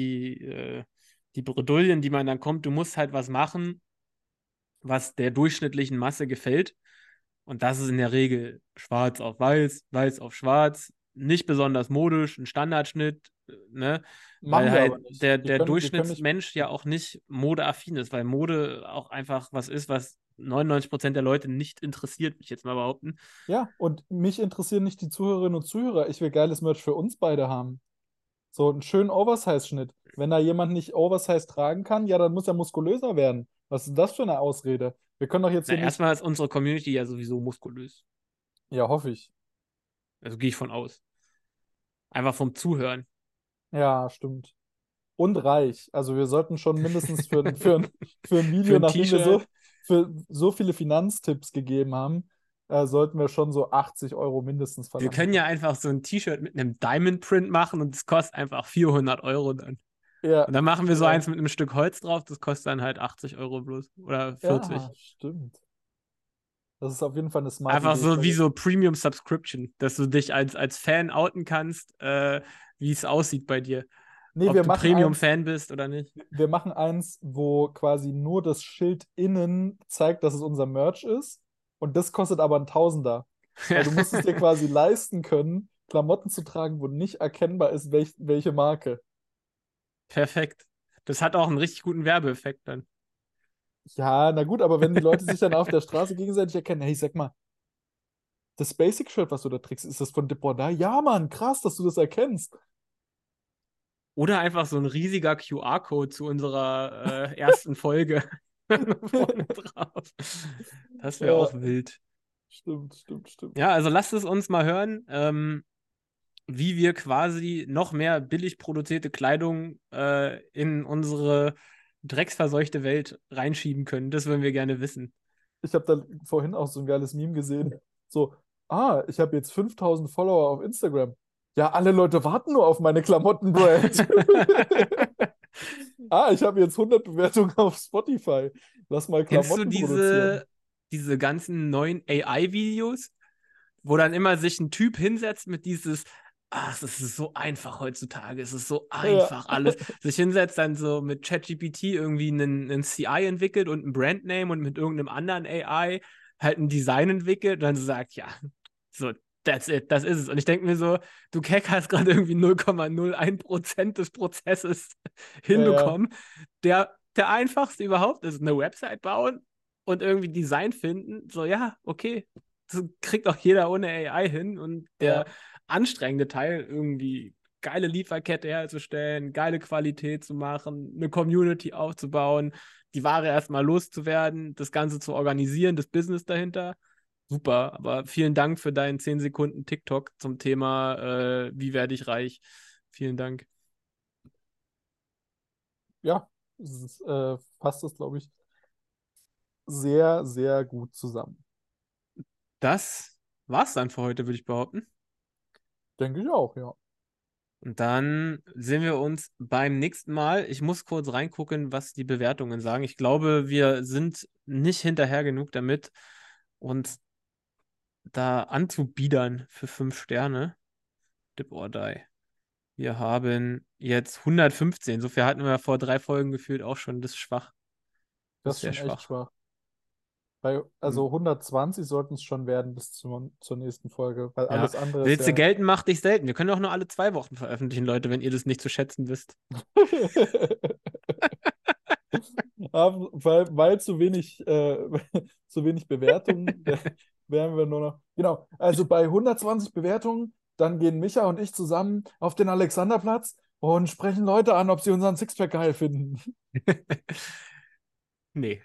B: die Bredouillen, die man dann kommt. Du musst halt was machen, was der durchschnittlichen Masse gefällt. Und das ist in der Regel schwarz auf weiß, weiß auf schwarz, nicht besonders modisch, ein Standardschnitt, ne? Weil
C: Machen wir aber
B: halt
C: nicht.
B: der
C: Wir können nicht.
B: Durchschnittsmensch ja auch nicht modeaffin ist, weil Mode auch einfach was ist, was 99% der Leute nicht interessiert, würde ich jetzt mal behaupten.
C: Ja, und mich interessieren nicht die Zuhörerinnen und Zuhörer. Ich will geiles Merch für uns beide haben. So einen schönen Oversize-Schnitt. Wenn da jemand nicht Oversize tragen kann, ja, dann muss er muskulöser werden. Was ist denn das für eine Ausrede? Wir können doch jetzt
B: Na,
C: hier nicht.
B: erstmal ist unsere Community ja sowieso muskulös.
C: Ja, hoffe ich.
B: Also gehe ich von aus. Einfach vom Zuhören.
C: Ja, stimmt. Und reich. Also wir sollten schon mindestens für ein
B: Für
C: Video,
B: ein
C: nachdem wir
B: T-Shirt.
C: für so viele Finanztipps gegeben haben, sollten wir schon so 80 Euro mindestens
B: Wir
C: verlangen.
B: können ja einfach so ein T-Shirt mit einem Diamond Print machen und es kostet einfach 400 Euro dann.
C: Ja,
B: Und dann machen wir so
C: ja,
B: eins mit einem Stück Holz drauf, das kostet dann halt 80 Euro bloß oder 40.
C: ja, stimmt. Das ist auf jeden Fall eine smarte
B: Einfach
C: Idee.
B: so wie so Premium Subscription, dass du dich als Fan outen kannst, wie es aussieht bei dir.
C: Nee,
B: Ob du Premium-Fan bist oder nicht.
C: wir machen eins, wo quasi nur das Schild innen zeigt, dass es unser Merch ist. Und das kostet aber ein Tausender. Weil du musst es dir quasi leisten können, Klamotten zu tragen, wo nicht erkennbar ist, welche Marke.
B: Perfekt. Das hat auch einen richtig guten Werbeeffekt dann.
C: Ja, na gut, aber wenn die Leute sich dann auf der Straße gegenseitig erkennen, hey, sag mal, das Basic-Shirt, was du da trägst, ist das von Depordai? Ja, Mann, krass, dass du das erkennst.
B: Oder einfach so ein riesiger QR-Code zu unserer ersten Folge vorne drauf. Das wäre
C: Ja,
B: auch wild.
C: stimmt.
B: Ja, also lasst es uns mal hören, wie wir quasi noch mehr billig produzierte Kleidung in unsere drecksverseuchte Welt reinschieben können. Das würden wir gerne wissen.
C: Ich habe da vorhin auch so ein geiles Meme gesehen. So, ich habe jetzt 5000 Follower auf Instagram. Ja, alle Leute warten nur auf meine Klamottenbrand. Ich habe jetzt 100 Bewertungen auf Spotify. Lass mal
B: Kennst du
C: Klamotten produzieren.
B: diese ganzen neuen AI-Videos, wo dann immer sich ein Typ hinsetzt mit es ist so einfach heutzutage, es ist so
C: Ja,
B: einfach alles, sich hinsetzt, dann so mit ChatGPT irgendwie einen CI entwickelt und ein Brandname und mit irgendeinem anderen AI halt ein Design entwickelt und dann so sagt, ja, so, that's it, das ist es. Und ich denke mir so, du Keck hast gerade irgendwie 0,01% des Prozesses
C: ja,
B: hinbekommen. Der einfachste überhaupt ist eine Website bauen und irgendwie Design finden. So, ja, okay, das kriegt auch jeder ohne AI hin und der
C: ja,
B: anstrengende Teil, irgendwie geile Lieferkette herzustellen, geile Qualität zu machen, eine Community aufzubauen, die Ware erstmal loszuwerden, das Ganze zu organisieren, das Business dahinter. Super, aber vielen Dank für deinen 10 Sekunden TikTok zum Thema, wie werde ich reich. Vielen Dank.
C: ja. Fasst das, glaube ich, sehr, sehr gut zusammen.
B: Das war's dann für heute, würde ich behaupten.
C: Denke ich auch, ja.
B: Und dann sehen wir uns beim nächsten Mal. Ich muss kurz reingucken, was die Bewertungen sagen. Ich glaube, wir sind nicht hinterher genug damit, uns da anzubiedern für 5 Sterne. Dip or die. Wir haben jetzt 115. So viel hatten wir vor 3 Folgen gefühlt auch schon. Das ist schwach. Das
C: Das
B: ist
C: ist
B: sehr
C: schon echt
B: schwach.
C: schwach.
B: Hm.
C: Also 120 sollten es schon werden bis zur nächsten Folge, weil
B: Ja.
C: alles andere ist
B: Willst du
C: ja.
B: gelten, mach dich selten. Wir können auch nur alle 2 Wochen veröffentlichen, Leute, wenn ihr das nicht zu schätzen wisst.
C: Weil zu wenig, zu wenig Bewertungen, wären wir nur noch. Genau, also bei 120 Bewertungen, dann gehen Micha und ich zusammen auf den Alexanderplatz und sprechen Leute an, ob sie unseren Sixpack geil finden.
B: Nee.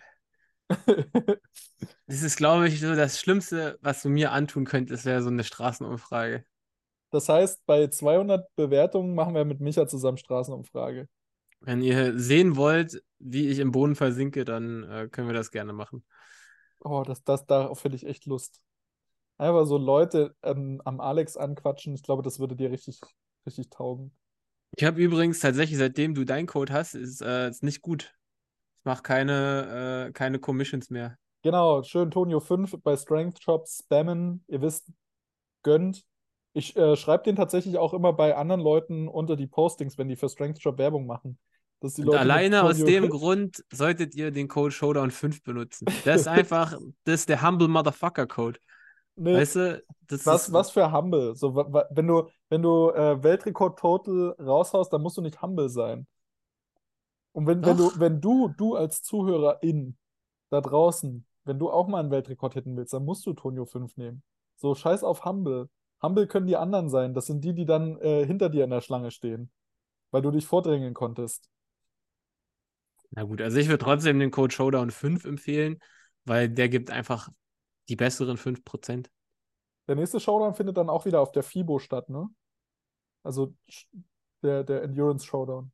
B: Das ist, glaube ich, so das Schlimmste, was du mir antun könntest, wäre so eine Straßenumfrage.
C: Das heißt, bei 200 Bewertungen machen wir mit Micha zusammen Straßenumfrage.
B: Wenn ihr sehen wollt, wie ich im Boden versinke, dann können wir das gerne machen.
C: Oh, darauf hätte ich echt Lust. Einfach so Leute am Alex anquatschen. Ich glaube, das würde dir richtig, richtig taugen.
B: Ich habe übrigens tatsächlich, seitdem du deinen Code hast, ist nicht gut. Ich mache keine Commissions mehr.
C: Genau, schön Tonio 5 bei Strength Shops spammen. Ihr wisst, gönnt. Ich schreibe den tatsächlich auch immer bei anderen Leuten unter die Postings, wenn die für Strength Shop Werbung machen. Dass die
B: Und
C: Leute mit
B: alleine aus
C: Tonio.
B: dem Grund solltet ihr den Code Showdown5 benutzen. Das ist der Humble Motherfucker Code.
C: Nee,
B: Weißt du, das ist.
C: was für Humble. So, wenn du Weltrekord Total raushaust, dann musst du nicht humble sein. Und
B: Doch.
C: wenn du als Zuhörerin da draußen, wenn du auch mal einen Weltrekord hätten willst, dann musst du Tonio 5 nehmen. So, scheiß auf Humble. Humble können die anderen sein. Das sind die, die dann hinter dir in der Schlange stehen, weil du dich vordrängeln konntest.
B: Na gut, also ich würde trotzdem den Code Showdown5 empfehlen, weil der gibt einfach die besseren 5%.
C: Der nächste Showdown findet dann auch wieder auf der FIBO statt, ne? Also der Endurance Showdown.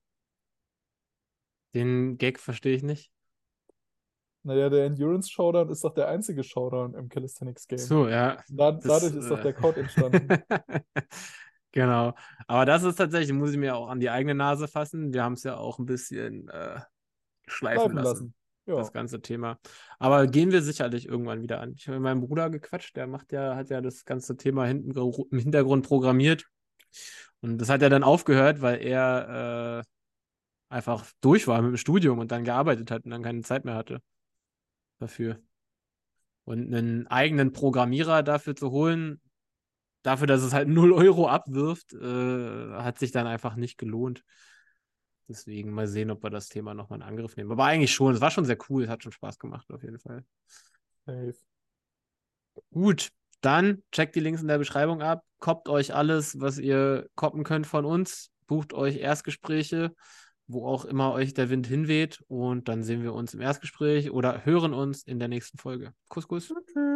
B: Den Gag verstehe ich nicht.
C: Naja, der Endurance Showdown ist doch der einzige Showdown im Calisthenics Game.
B: So, ja. Das,
C: Dadurch ist doch der Code entstanden.
B: genau. Aber das ist tatsächlich, muss ich mir auch an die eigene Nase fassen. Wir haben es ja auch ein bisschen schleifen
C: Schleifen
B: lassen,
C: lassen.
B: das
C: Ja.
B: ganze Thema. Aber gehen wir sicherlich irgendwann wieder an. Ich habe mit meinem Bruder gequatscht, hat ja das ganze Thema im Hintergrund programmiert. Und das hat er dann aufgehört, weil er einfach durch war mit dem Studium und dann gearbeitet hat und dann keine Zeit mehr hatte dafür. Und einen eigenen Programmierer dafür zu holen, dafür, dass es halt 0 € abwirft, hat sich dann einfach nicht gelohnt. Deswegen mal sehen, ob wir das Thema nochmal in Angriff nehmen. Aber eigentlich schon, es war schon sehr cool, es hat schon Spaß gemacht, auf jeden Fall.
C: Safe.
B: Gut, dann checkt die Links in der Beschreibung ab, koppt euch alles, was ihr koppen könnt von uns, bucht euch Erstgespräche, wo auch immer euch der Wind hinweht und dann sehen wir uns im Erstgespräch oder hören uns in der nächsten Folge. Kuss, Kuss.